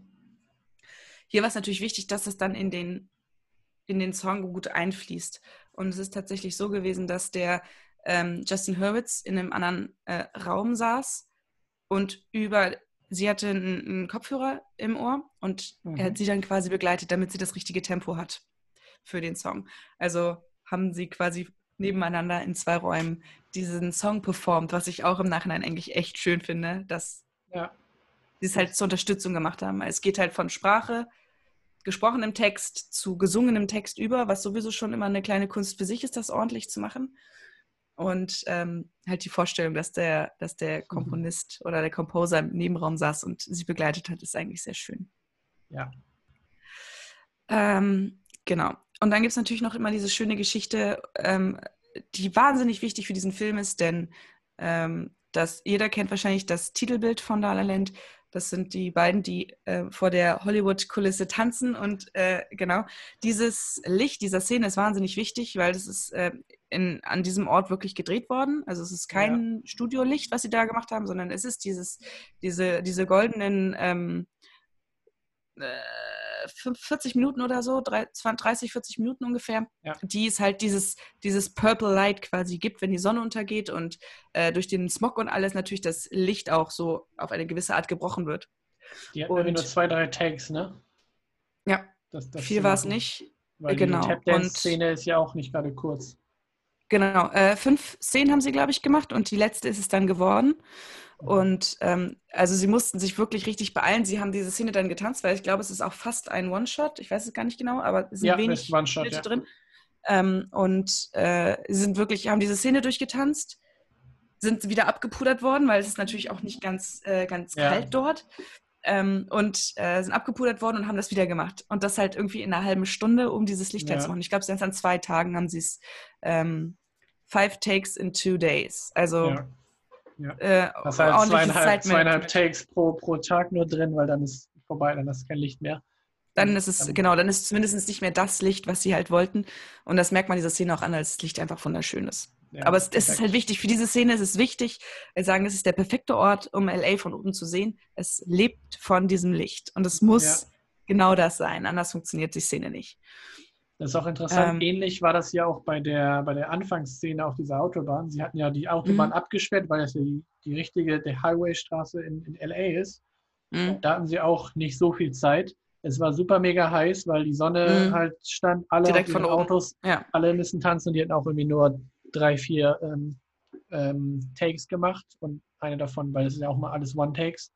Hier war es natürlich wichtig, dass es dann in den, in den Song gut einfließt. Und es ist tatsächlich so gewesen, dass der ähm, Justin Hurwitz in einem anderen äh, Raum saß und über, sie hatte einen, einen Kopfhörer im Ohr und Mhm. er hat sie dann quasi begleitet, damit sie das richtige Tempo hat für den Song. Also haben sie quasi nebeneinander in zwei Räumen diesen Song performt, was ich auch im Nachhinein eigentlich echt schön finde, dass Ja. sie es halt zur Unterstützung gemacht haben. Es geht halt von Sprache, gesprochenem Text zu gesungenem Text über, was sowieso schon immer eine kleine Kunst für sich ist, das ordentlich zu machen. Und ähm, halt die Vorstellung, dass der, dass der Komponist oder der Composer im Nebenraum saß und sie begleitet hat, ist eigentlich sehr schön. Ja. Ähm, genau. Und dann gibt es natürlich noch immer diese schöne Geschichte, ähm, die wahnsinnig wichtig für diesen Film ist, denn ähm, das, jeder kennt wahrscheinlich das Titelbild von La La Land. Das sind die beiden, die äh, vor der Hollywood-Kulisse tanzen. Und äh, genau, dieses Licht dieser Szene ist wahnsinnig wichtig, weil das ist äh, in, an diesem Ort wirklich gedreht worden. Also es ist kein ja. Studiolicht, was sie da gemacht haben, sondern es ist dieses, diese, diese goldenen ähm, äh, vierzig Minuten oder so, dreißig, vierzig Minuten ungefähr, ja. die es halt dieses, dieses Purple Light quasi gibt, wenn die Sonne untergeht und äh, durch den Smog und alles natürlich das Licht auch so auf eine gewisse Art gebrochen wird. Die hatten irgendwie nur zwei, drei Takes, ne? Ja, das, das viel war es nicht. Weil genau. die Tap-Dance-Szene ist ja auch nicht gerade kurz. Genau, äh, fünf Szenen haben sie, glaube ich, gemacht und die letzte ist es dann geworden. Und ähm, also sie mussten sich wirklich richtig beeilen. Sie haben diese Szene dann getanzt, weil ich glaube, es ist auch fast ein One-Shot. Ich weiß es gar nicht genau, aber es sind Ja, wenig ist One-Shot, Schnitte ja. drin. Ähm, und äh, sie sind wirklich, haben diese Szene durchgetanzt, sind wieder abgepudert worden, weil es ist natürlich auch nicht ganz, äh, ganz Ja. kalt dort. Ähm, und äh, sind abgepudert worden und haben das wieder gemacht. Und das halt irgendwie in einer halben Stunde, um dieses Licht Ja. halt zu machen. Ich glaube, an zwei Tagen haben sie es ähm, five takes in two days. Also Ja. Ja. äh, Das heißt ordentliches zweieinhalb, zweieinhalb Zeitmanagement. Takes pro, pro Tag nur drin, weil dann ist vorbei, dann ist kein Licht mehr. Dann Und ist es, dann, genau, dann ist zumindest nicht mehr das Licht, was sie halt wollten. Und das merkt man dieser Szene auch an, als das Licht einfach wunderschön ist. ja, Aber es, es ist perfekt. halt wichtig, für diese Szene ist es wichtig, wir sagen, es ist der perfekte Ort, um L A von oben zu sehen. Es lebt von diesem Licht. Und es muss Ja. genau das sein, anders funktioniert die Szene nicht. Das ist auch interessant. Ähm, Ähnlich war das ja auch bei der, bei der Anfangsszene auf dieser Autobahn. Sie hatten ja die Autobahn Mhm. abgesperrt, weil das ja die, die richtige, der Highwaystraße in, in L A ist. Mhm. Da hatten sie auch nicht so viel Zeit. Es war super mega heiß, weil die Sonne Mhm. halt stand, alle Direkt auf von ihren oben. Autos, Ja. alle müssen tanzen und die hatten auch irgendwie nur drei, vier ähm, ähm, Takes gemacht und eine davon, weil es ist ja auch mal alles One-Takes,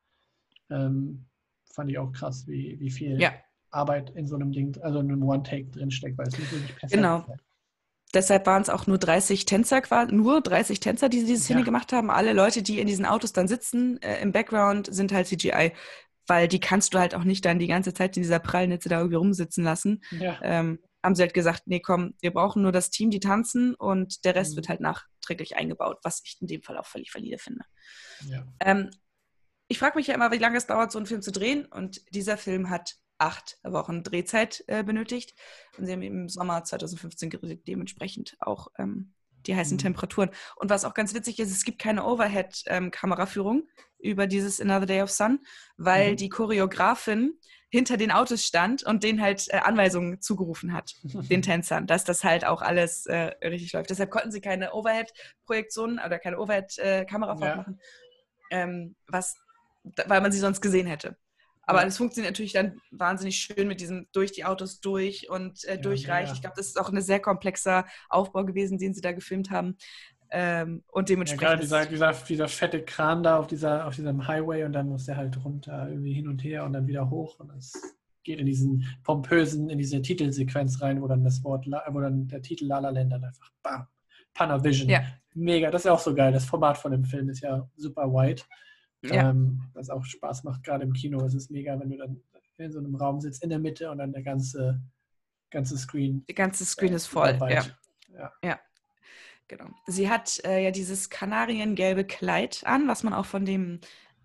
ähm, fand ich auch krass, wie, wie viel Ja. Arbeit in so einem Ding, also in einem One-Take drinsteckt, weil es muss wirklich perfekt Genau. sein. Deshalb waren es auch nur dreißig Tänzer, nur dreißig Tänzer, die diese Szene Ja. gemacht haben. Alle Leute, die in diesen Autos dann sitzen, äh, im Background, sind halt C G I. Weil die kannst du halt auch nicht dann die ganze Zeit in dieser Prallnetze da irgendwie rumsitzen lassen. Ja. Ähm, haben sie halt gesagt, nee, komm, wir brauchen nur das Team, die tanzen und der Rest Mhm. wird halt nachträglich eingebaut, was ich in dem Fall auch völlig valide finde. Ja. Ähm, ich frage mich ja immer, wie lange es dauert, so einen Film zu drehen. Und dieser Film hat acht Wochen Drehzeit äh, benötigt. Und sie haben im Sommer zwanzig fünfzehn gedreht, dementsprechend auch ähm, die heißen Mhm. Temperaturen. Und was auch ganz witzig ist, es gibt keine Overhead-Kameraführung über dieses Another Day of Sun, weil Mhm. die Choreografin hinter den Autos stand und denen halt äh, Anweisungen zugerufen hat, den Tänzern, dass das halt auch alles äh, richtig läuft. Deshalb konnten sie keine Overhead-Projektionen oder keine Overhead-Kamerafahrt Ja. machen, ähm, was, weil man sie sonst gesehen hätte. Aber Ja. es funktioniert natürlich dann wahnsinnig schön mit diesem durch die Autos durch und äh, Ja, durchreichen. mega. Ich glaube, das ist auch ein sehr komplexer Aufbau gewesen, den sie da gefilmt haben. Ähm, und Ja, dementsprechend gerade ist dieser, es dieser, dieser fette Kran da auf, dieser, auf diesem Highway und dann muss der halt runter, irgendwie hin und her und dann wieder hoch und es geht in diesen pompösen, in diese Titelsequenz rein, wo dann das Wort, wo dann der Titel La La Land dann einfach bam, Panavision. ja, Mega, das ist ja auch so geil. Das Format von dem Film ist ja super wide, ja, ähm, was auch Spaß macht, gerade im Kino. Es ist mega, wenn du dann in so einem Raum sitzt, in der Mitte und dann der ganze, ganze Screen der ganze Screen äh, ist voll. super Ja, weit. Ja. ja, genau. Sie hat äh, ja dieses kanariengelbe Kleid an, was man auch von dem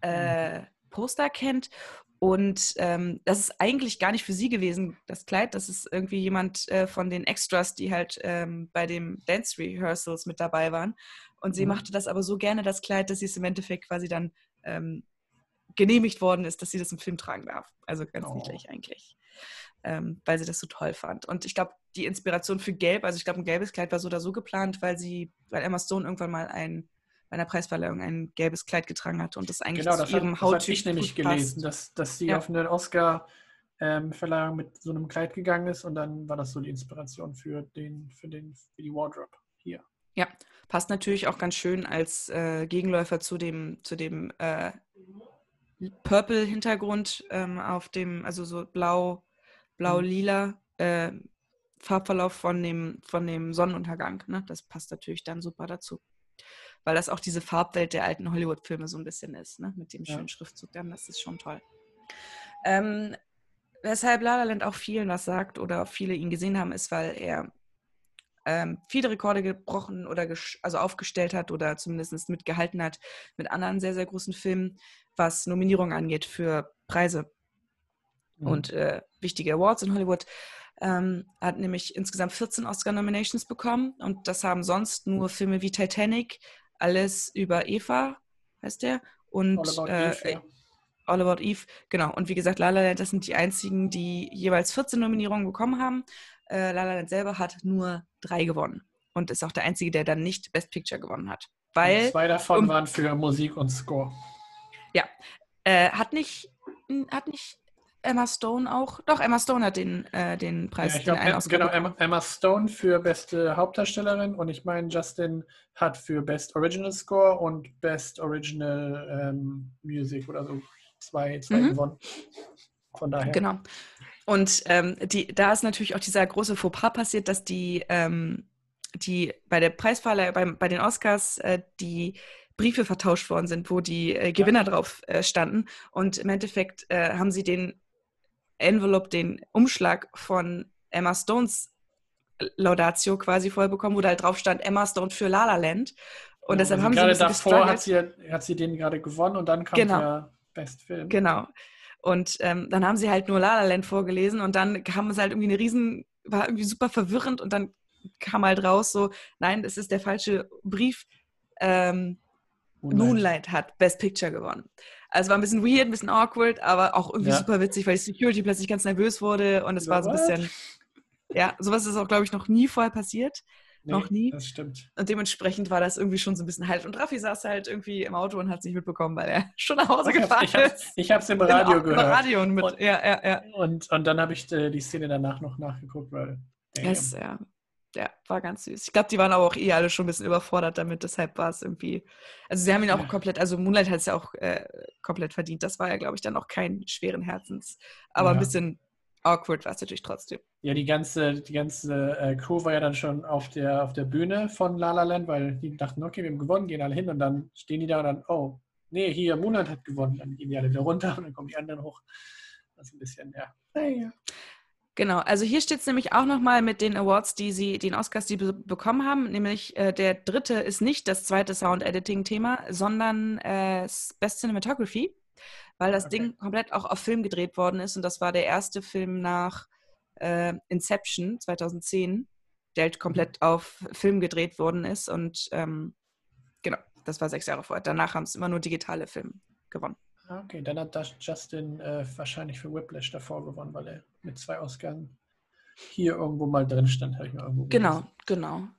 äh, Poster kennt. Und ähm, das ist eigentlich gar nicht für sie gewesen, das Kleid. Das ist irgendwie jemand äh, von den Extras, die halt ähm, bei dem Dance Rehearsals mit dabei waren. Und sie Mhm. machte das aber so gerne, das Kleid, dass sie es im Endeffekt quasi dann ähm, genehmigt worden ist, dass sie das im Film tragen darf. Also ganz Oh. niedlich eigentlich, ähm, weil sie das so toll fand. Und ich glaube, die Inspiration für Gelb, also ich glaube, ein gelbes Kleid war so oder so geplant, weil sie, weil Emma Stone irgendwann mal ein, bei einer Preisverleihung ein gelbes Kleid getragen hatte und das eigentlich Genau, zu das hat, ihrem das hat Hauttyp ich nämlich gut gelesen, passt. dass, dass sie Ja. auf eine Oscar-Verleihung mit so einem Kleid gegangen ist und dann war das so die Inspiration für, den, für, den, für die Wardrobe hier. Ja, passt natürlich auch ganz schön als äh, Gegenläufer zu dem, zu dem äh, Purple-Hintergrund ähm, auf dem, also so blau, blau-lila äh, Farbverlauf von dem, von dem Sonnenuntergang. Ne? Das passt natürlich dann super dazu. Weil das auch diese Farbwelt der alten Hollywood-Filme so ein bisschen ist, ne? Mit dem Ja. schönen Schriftzug dann, das ist schon toll. Ähm, weshalb La La Land auch vielen was sagt oder viele ihn gesehen haben, ist, weil er ähm, viele Rekorde gebrochen oder gesch- also aufgestellt hat oder zumindest mitgehalten hat mit anderen sehr, sehr großen Filmen, was Nominierungen angeht für Preise Mhm. und äh, wichtige Awards in Hollywood. Ähm, hat nämlich insgesamt vierzehn Oscar-Nominations bekommen und das haben sonst nur Filme wie Titanic, Alles über Eva, heißt der, und All About äh, Eve, ja. All About Eve, genau. Und wie gesagt, La La Land, das sind die einzigen, die jeweils vierzehn Nominierungen bekommen haben. Äh, La La Land selber hat nur drei gewonnen und ist auch der einzige, der dann nicht Best Picture gewonnen hat. Weil, Zwei davon um, waren für Musik und Score. ja, äh, hat nicht, hat nicht Emma Stone auch? Doch, Emma Stone hat den, äh, den Preis, Ja, ich den glaube, einen Oscar genau, bekommen. Emma, Emma Stone für beste Hauptdarstellerin und ich meine, Justin hat für Best Original Score und Best Original ähm, Music oder so zwei, zwei Mhm. gewonnen. Von daher. Genau. Und ähm, die, da ist natürlich auch dieser große Fauxpas passiert, dass die, ähm, die bei der Preisverleihung, bei, bei den Oscars, äh, die Briefe vertauscht worden sind, wo die äh, Gewinner ja. drauf äh, standen. Und im Endeffekt äh, haben sie den Envelope, den Umschlag von Emma Stones Laudatio quasi voll bekommen, wo da halt drauf stand Emma Stone für La La Land. Und ja, deshalb haben sie ein bisschen davor gestruggelt. Hat sie, hat sie den gerade gewonnen und dann kam genau. der Best Film. Genau. Und ähm, dann haben sie halt nur La La Land vorgelesen und dann kam es halt irgendwie eine riesen, war irgendwie super verwirrend und dann kam halt raus so, nein, das ist der falsche Brief. Ähm, Moonlight. Moonlight hat Best Picture gewonnen. Also war ein bisschen weird, ein bisschen awkward, aber auch irgendwie ja. super witzig, weil die Security plötzlich ganz nervös wurde und es so, war so ein bisschen, what? Ja, sowas ist auch, glaube ich, noch nie vorher passiert. Nee, noch nie. Das stimmt. Und dementsprechend war das irgendwie schon so ein bisschen halt. Und Raffi saß halt irgendwie im Auto und hat es nicht mitbekommen, weil er schon nach Hause ich gefahren ich hab's, ist. Ich habe es im Radio gehört. Im Radio und mit, und, ja, ja, ja. Und, und dann habe ich die, die Szene danach noch nachgeguckt, weil. Es, ja, ja, war ganz süß. Ich glaube, die waren aber auch eh alle schon ein bisschen überfordert damit, deshalb war es irgendwie. Also sie haben ihn auch ja. komplett, also Moonlight hat es ja auch äh, komplett verdient. Das war ja, glaube ich, dann auch kein schweren Herzens, aber ja. ein bisschen awkward war es natürlich trotzdem. Ja, die ganze, die ganze äh, Crew war ja dann schon auf der, auf der Bühne von La La Land, weil die dachten, okay, wir haben gewonnen, gehen alle hin und dann stehen die da und dann, oh, nee, hier, Moonlight hat gewonnen. Dann gehen die alle wieder runter und dann kommen die anderen hoch. Das ist ein bisschen, ja. ja. Genau, also hier steht es nämlich auch nochmal mit den Awards, die sie, den Oscars, die sie bekommen haben, nämlich äh, der dritte ist nicht das zweite Sound-Editing-Thema, sondern äh, Best Cinematography, weil das okay. Ding komplett auch auf Film gedreht worden ist und das war der erste Film nach äh, Inception zweitausendzehn, der halt komplett auf Film gedreht worden ist und ähm, genau, das war sechs Jahre vorher. Danach haben es immer nur digitale Filme gewonnen. Okay, dann hat das Justin äh, wahrscheinlich für Whiplash davor gewonnen, weil er mit zwei Oscars hier irgendwo mal drin stand, habe ich mal irgendwo Genau, gelesen. genau.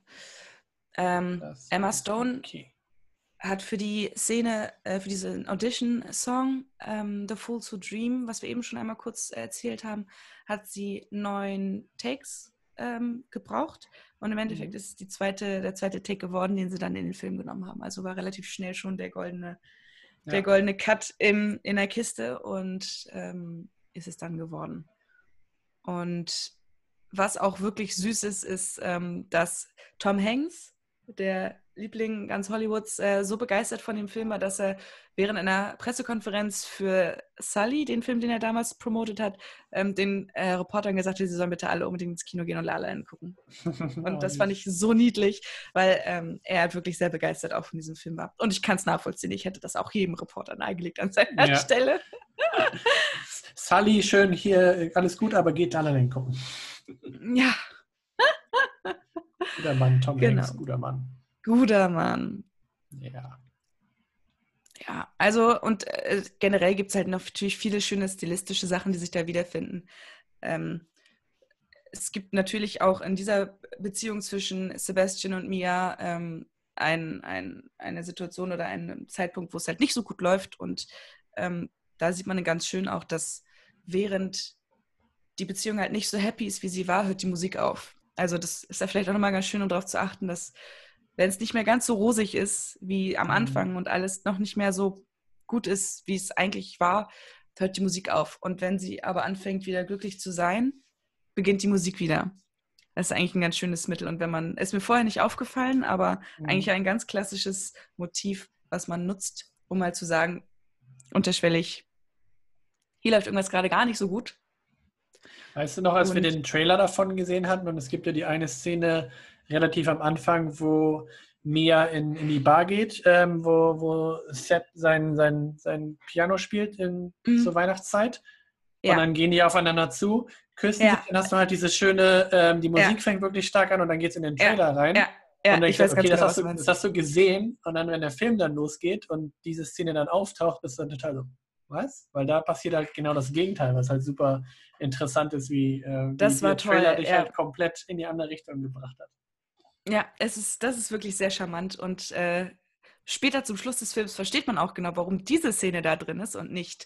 Ähm, Emma Stone okay. hat für die Szene, äh, für diesen Audition-Song ähm, The Fools Who Dream, was wir eben schon einmal kurz äh, erzählt haben, hat sie neun Takes ähm, gebraucht und im Endeffekt mhm. ist es die zweite, der zweite Take geworden, den sie dann in den Film genommen haben. Also war relativ schnell schon der goldene der ja. goldene Cut im, in der Kiste und ähm, ist es dann geworden. Und was auch wirklich süß ist, ist, ähm, dass Tom Hanks, der Liebling ganz Hollywoods, äh, so begeistert von dem Film war, dass er während einer Pressekonferenz für Sully, den Film, den er damals promotet hat, ähm, den äh, Reportern gesagt hat, sie sollen bitte alle unbedingt ins Kino gehen und La La Land gucken. Und oh, das fand ich so niedlich, weil ähm, er halt wirklich sehr begeistert auch von diesem Film war. Und ich kann es nachvollziehen, ich hätte das auch jedem Reporter nahegelegt an seiner ja. Stelle. Sully, schön hier, alles gut, aber geht La La Land gucken. Ja. Guter Mann, Tom genau. Hanks, guter Mann. Guter Mann. Ja. Ja, also und äh, generell gibt es halt noch natürlich viele schöne stilistische Sachen, die sich da wiederfinden. Ähm, es gibt natürlich auch in dieser Beziehung zwischen Sebastian und Mia ähm, ein, ein, eine Situation oder einen Zeitpunkt, wo es halt nicht so gut läuft und ähm, da sieht man ganz schön auch, dass während die Beziehung halt nicht so happy ist, wie sie war, hört die Musik auf. Also das ist ja vielleicht auch nochmal ganz schön, um darauf zu achten, dass wenn es nicht mehr ganz so rosig ist wie am Anfang und alles noch nicht mehr so gut ist, wie es eigentlich war, hört die Musik auf. Und wenn sie aber anfängt, wieder glücklich zu sein, beginnt die Musik wieder. Das ist eigentlich ein ganz schönes Mittel. Und wenn man, ist mir vorher nicht aufgefallen, aber mhm. eigentlich ein ganz klassisches Motiv, was man nutzt, um mal zu sagen, unterschwellig, hier läuft irgendwas gerade gar nicht so gut. Weißt du noch, als und, wir den Trailer davon gesehen hatten und es gibt ja die eine Szene relativ am Anfang, wo Mia in, in die Bar geht, ähm, wo, wo Seth sein, sein, sein Piano spielt in, mhm. zur Weihnachtszeit ja. und dann gehen die aufeinander zu, küssen ja. sich, dann hast du halt diese schöne, ähm, die Musik ja. fängt wirklich stark an und dann geht es in den Trailer ja. rein. Ja. Ja, und dann ich weiß okay, ganz das, genau, hast du, das hast du gesehen und dann, wenn der Film dann losgeht und diese Szene dann auftaucht, bist du dann total so, was? Weil da passiert halt genau das Gegenteil, was halt super interessant ist, wie, äh, wie das war der Trailer toll, dich ja. halt komplett in die andere Richtung gebracht hat. Ja, es ist, das ist wirklich sehr charmant und äh, später zum Schluss des Films versteht man auch genau, warum diese Szene da drin ist und nicht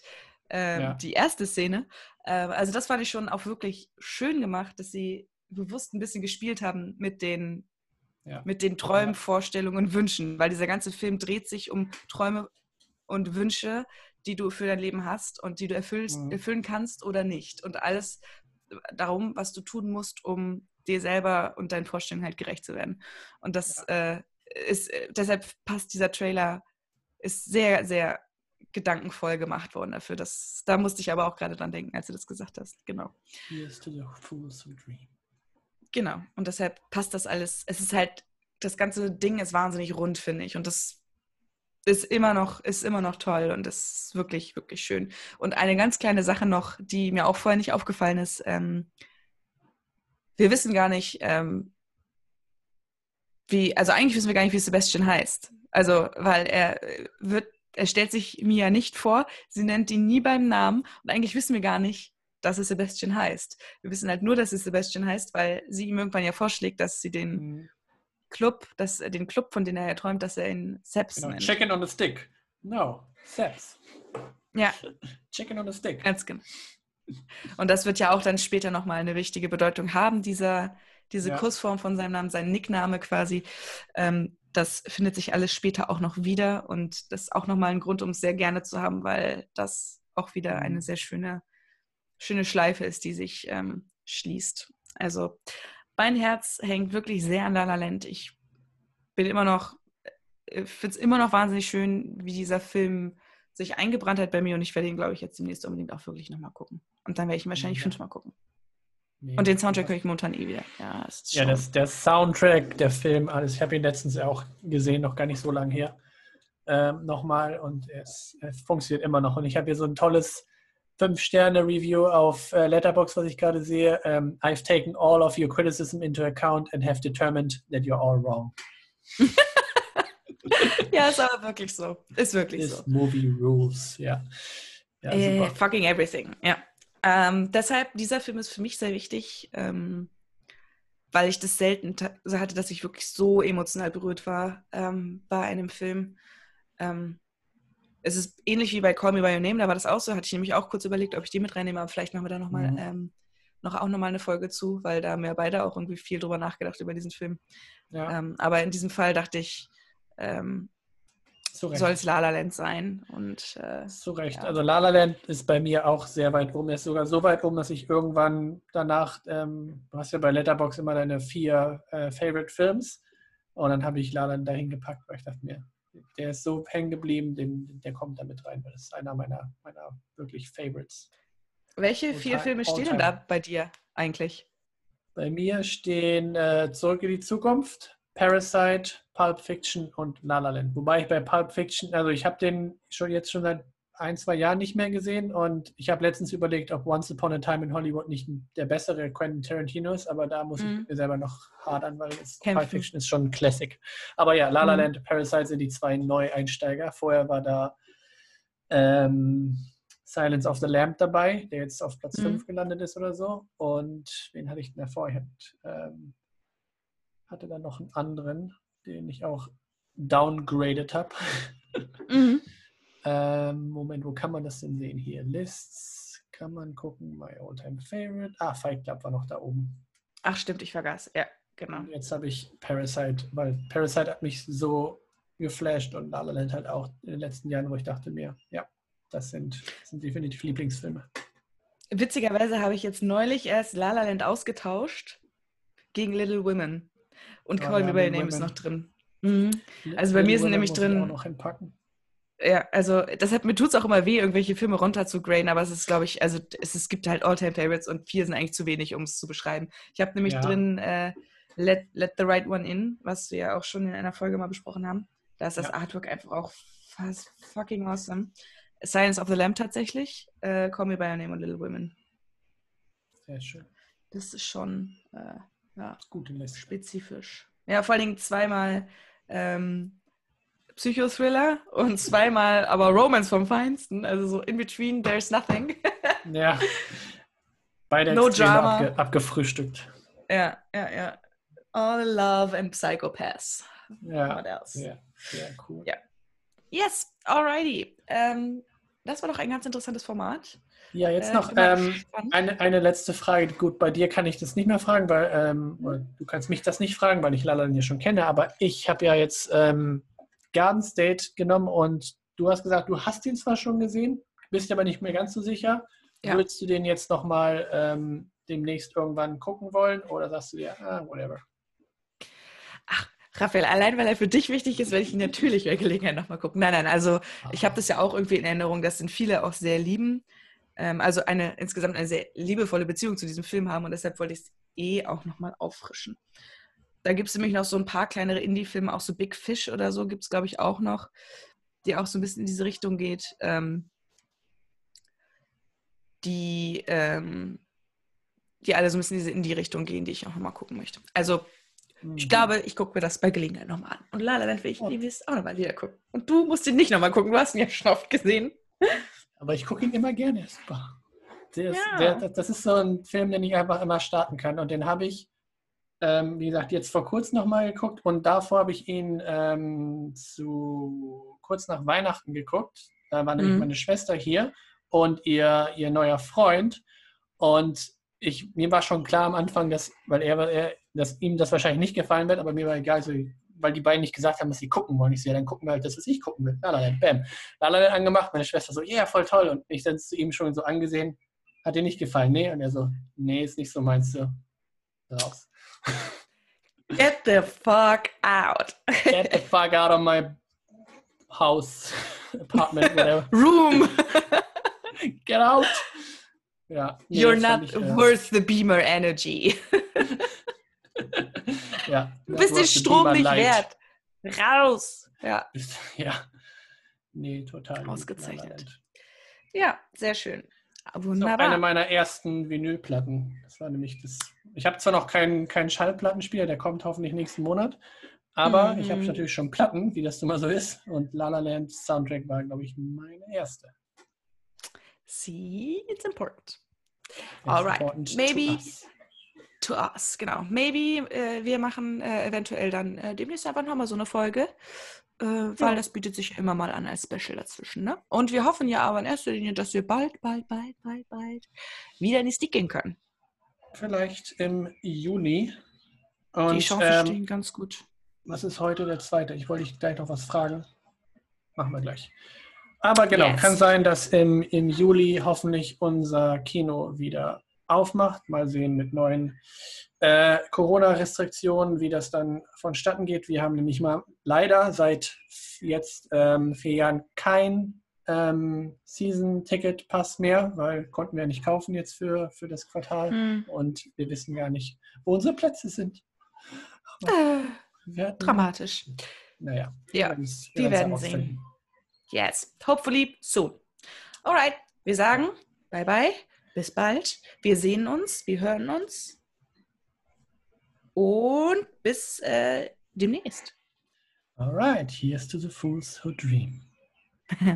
ähm, Ja. die erste Szene. Ähm, also das fand ich schon auch wirklich schön gemacht, dass sie bewusst ein bisschen gespielt haben mit den, Ja. mit den Träumen, Vorstellungen und Wünschen, weil dieser ganze Film dreht sich um Träume und Wünsche, die du für dein Leben hast und die du erfüllst, Mhm. erfüllen kannst oder nicht. Und alles darum, was du tun musst, um dir selber und deinen Vorstellungen halt gerecht zu werden. Und das ja. äh, ist, deshalb passt dieser Trailer, ist sehr, sehr gedankenvoll gemacht worden dafür. Das, da musste ich aber auch gerade dran denken, als du das gesagt hast. Genau. Here's to the fools who dream. Genau. Und deshalb passt das alles. Es ist halt, das ganze Ding ist wahnsinnig rund, finde ich. Und das ist immer noch, ist immer noch toll und ist wirklich, wirklich schön. Und eine ganz kleine Sache noch, die mir auch vorher nicht aufgefallen ist. Ähm, wir wissen gar nicht, ähm, wie, also eigentlich wissen wir gar nicht, wie Sebastian heißt. Also, weil er wird, er stellt sich Mia nicht vor, sie nennt ihn nie beim Namen und eigentlich wissen wir gar nicht, dass es Sebastian heißt. Wir wissen halt nur, dass es Sebastian heißt, weil sie ihm irgendwann ja vorschlägt, dass sie den mhm. Club, dass, den Club, von dem er ja träumt, dass er ihn Seps genau. nennt. Chicken on a stick. No, Seps. Ja. Chicken on a stick. Ganz genau. Und das wird ja auch dann später nochmal eine wichtige Bedeutung haben, dieser, diese ja. Kurzform von seinem Namen, sein Nickname quasi. Ähm, das findet sich alles später auch noch wieder und das ist auch nochmal ein Grund, um es sehr gerne zu haben, weil das auch wieder eine sehr schöne, schöne Schleife ist, die sich ähm, schließt. Also mein Herz hängt wirklich sehr an La La Land. Ich bin immer noch, finde es immer noch wahnsinnig schön, wie dieser Film sich eingebrannt hat bei mir und ich werde ihn, glaube ich, jetzt demnächst unbedingt auch wirklich nochmal gucken. Und dann werde ich ihn wahrscheinlich ja. fünfmal gucken. Ja. Und den Soundtrack höre ich momentan eh wieder. Ja, ist ja das, der Soundtrack, der Film, alles. Ich habe ihn letztens auch gesehen, noch gar nicht so lange her. Ähm, nochmal und es, es funktioniert immer noch. Und ich habe hier so ein tolles fünf Sterne Review auf äh, Letterboxd, was ich gerade sehe. Um, I've taken all of your criticism into account and have determined that you're all wrong. Ja, ist aber wirklich so. Ist wirklich This so. Movie rules, ja. ja äh, fucking everything, ja. Ähm, deshalb, dieser Film ist für mich sehr wichtig, ähm, weil ich das selten ta- so hatte, dass ich wirklich so emotional berührt war ähm, bei einem Film. Ähm, es ist ähnlich wie bei Call Me By Your Name, da war das auch so, hatte ich nämlich auch kurz überlegt, ob ich die mit reinnehme, aber vielleicht machen wir da noch mal, mhm. ähm, noch auch nochmal eine Folge zu, weil da haben wir beide auch irgendwie viel drüber nachgedacht über diesen Film. Ja. Ähm, aber in diesem Fall dachte ich, ähm, soll es La La Land sein. Und, äh, Zu Recht. Ja. Also La La Land ist bei mir auch sehr weit oben. Er ist sogar so weit oben, dass ich irgendwann danach, ähm, du hast ja bei Letterboxd immer deine vier äh, Favorite Films und dann habe ich La La Land dahin gepackt, weil ich dachte mir, der ist so hängen geblieben, den, der kommt da mit rein, weil das ist einer meiner, meiner wirklich Favorites. Welche all vier time, Filme stehen denn da bei dir eigentlich? Bei mir stehen äh, Zurück in die Zukunft, Parasite, Pulp Fiction und La La Land. Wobei ich bei Pulp Fiction, also ich habe den schon jetzt schon seit ein, zwei Jahren nicht mehr gesehen und ich habe letztens überlegt, ob Once Upon a Time in Hollywood nicht der bessere Quentin Tarantino ist, aber da muss mm. ich mir selber noch hadern, weil es, Pulp Fiction ist schon ein Classic. Aber ja, La La mm. Land, Parasite sind die zwei Neueinsteiger. Vorher war da ähm, Silence of the Lamb dabei, der jetzt auf Platz fünf mm. gelandet ist oder so. Und wen hatte ich denn davor? Ich hatte, ähm, hatte dann noch einen anderen, den ich auch downgraded habe. Mhm. ähm, Moment, wo kann man das denn sehen? Hier, Lists, kann man gucken, My All-Time Favorite. Ah, Fight Club war noch da oben. Ach stimmt, ich vergaß. Ja, genau. Und jetzt habe ich Parasite, weil Parasite hat mich so geflasht und La La Land halt auch in den letzten Jahren, wo ich dachte mir, ja, das sind, das sind definitiv Lieblingsfilme. Witzigerweise habe ich jetzt neulich erst La La Land ausgetauscht gegen Little Women. Und Call Me By Your Name ist noch drin. Mhm. Also bei mir sind nämlich drin... Auch noch entpacken. Ja, also deshalb, mir tut es auch immer weh, irgendwelche Filme runter zu graden, aber es ist, glaube ich, also es, es gibt halt All-Time-Favorites und vier sind eigentlich zu wenig, um es zu beschreiben. Ich habe nämlich ja. drin äh, Let, Let the Right One In, was wir ja auch schon in einer Folge mal besprochen haben. Da ist das ja. Artwork einfach auch fast fucking awesome. Silence of the Lamb tatsächlich, äh, Call Me By Your Name und Little Women. Sehr schön. Das ist schon äh, ja, gute Liste. Spezifisch. Ja, vor allen Dingen zweimal ähm, Psychothriller und zweimal aber Romance vom Feinsten. Also so in between, there's nothing. Ja. Beide no Extreme drama. Abge- abgefrühstückt. Ja, ja, ja. All love and Psychopaths. Ja. What else? Ja, sehr cool. Ja. Yes, alrighty. Ähm, das war doch ein ganz interessantes Format. Ja, jetzt Äh, noch immer ähm, spannend. eine, eine letzte Frage. Gut, bei dir kann ich das nicht mehr fragen, weil ähm, oder du kannst mich das nicht fragen, weil ich La La Land ja schon kenne, aber ich habe ja jetzt ähm, Garden State genommen und du hast gesagt, du hast ihn zwar schon gesehen, bist aber nicht mehr ganz so sicher. Ja. Würdest du den jetzt nochmal ähm, demnächst irgendwann gucken wollen oder sagst du dir, ah, whatever? Ach, Raphael, allein weil er für dich wichtig ist, werde ich ihn natürlich bei Gelegenheit nochmal gucken. Nein, nein, also ich habe das ja auch irgendwie in Erinnerung, dass den viele auch sehr lieben. Ähm, also eine insgesamt eine sehr liebevolle Beziehung zu diesem Film haben und deshalb wollte ich es eh auch nochmal auffrischen. Da gibt es nämlich noch so ein paar kleinere Indie-Filme, auch so Big Fish oder so gibt es, glaube ich, auch noch, die auch so ein bisschen in diese Richtung geht, ähm, die, ähm, die alle so ein bisschen in die Richtung gehen, die ich auch nochmal gucken möchte. Also ich glaube, ich gucke mir das bei Gelegenheit nochmal an. Und La La Land will ich demnächst auch nochmal wieder gucken. Und du musst ihn nicht nochmal gucken, du hast ihn ja schon oft gesehen. Aber ich gucke ihn immer gerne, er ist super. Der ist, Ja. der, das ist so ein Film, den ich einfach immer starten kann. Und den habe ich, ähm, wie gesagt, jetzt vor kurzem nochmal geguckt. Und davor habe ich ihn ähm, zu kurz nach Weihnachten geguckt. Da war nämlich Mhm. meine Schwester hier und ihr, ihr neuer Freund. Und ich, mir war schon klar am Anfang, dass, weil er, er, dass ihm das wahrscheinlich nicht gefallen wird, aber mir war egal, so, weil die beiden nicht gesagt haben, dass sie gucken wollen. Ich sehe, ja, dann gucken wir halt das, was ich gucken will. La La Land, bam. La La Land angemacht, meine Schwester so, ja, yeah, voll toll. Und ich dann zu ihm schon so angesehen, hat dir nicht gefallen? Nee. Und er so, nee, ist nicht so, meinst du? Raus. Get the fuck out. Get the fuck out of my house, apartment, whatever. Room. Get out. Ja, nee, You're das fand not ich, äh, worth the Beamer energy. ja, Du bist den worth the Strom Beamer nicht Light. wert. Raus. Ja, Ja, nee, total. gut. ausgezeichnet. La La Land. Ja, sehr schön. Das ist auch eine Wunderbar. meiner ersten Vinylplatten. Das war nämlich das. Ich habe zwar noch keinen, keinen Schallplattenspieler, der kommt hoffentlich nächsten Monat. Aber Mhm. ich habe natürlich schon Platten, wie das immer so ist. Und La La Land Soundtrack war, glaube ich, meine erste. See, it's important. It's All right. important Maybe to us. to us, genau. Maybe äh, wir machen äh, eventuell dann äh, demnächst einfach nochmal so eine Folge, äh, weil Ja. das bietet sich immer mal an als Special dazwischen. Ne? Und wir hoffen ja aber in erster Linie, dass wir bald, bald, bald, bald, bald wieder in die Stick gehen können. Vielleicht im Juni. Die Und Chancen ähm, stehen ganz gut. was ist heute der zweite? Ich wollte dich gleich noch was fragen. Machen wir gleich. Aber genau, Yes. kann sein, dass im, im Juli hoffentlich unser Kino wieder aufmacht. Mal sehen mit neuen äh, Corona-Restriktionen, wie das dann vonstatten geht. Wir haben nämlich mal leider seit jetzt ähm, vier Jahren kein ähm, Season-Ticket-Pass mehr, weil konnten wir nicht kaufen jetzt für, für das Quartal. Hm. Und wir wissen gar nicht, wo unsere Plätze sind. Äh, Wir hatten, dramatisch. naja, Ja, werden's- wir werden's werden herausfinden. sehen. Yes, hopefully soon. Alright, wir sagen bye bye, bis bald. Wir sehen uns, wir hören uns und bis äh, demnächst. All right, here's to the fools who dream.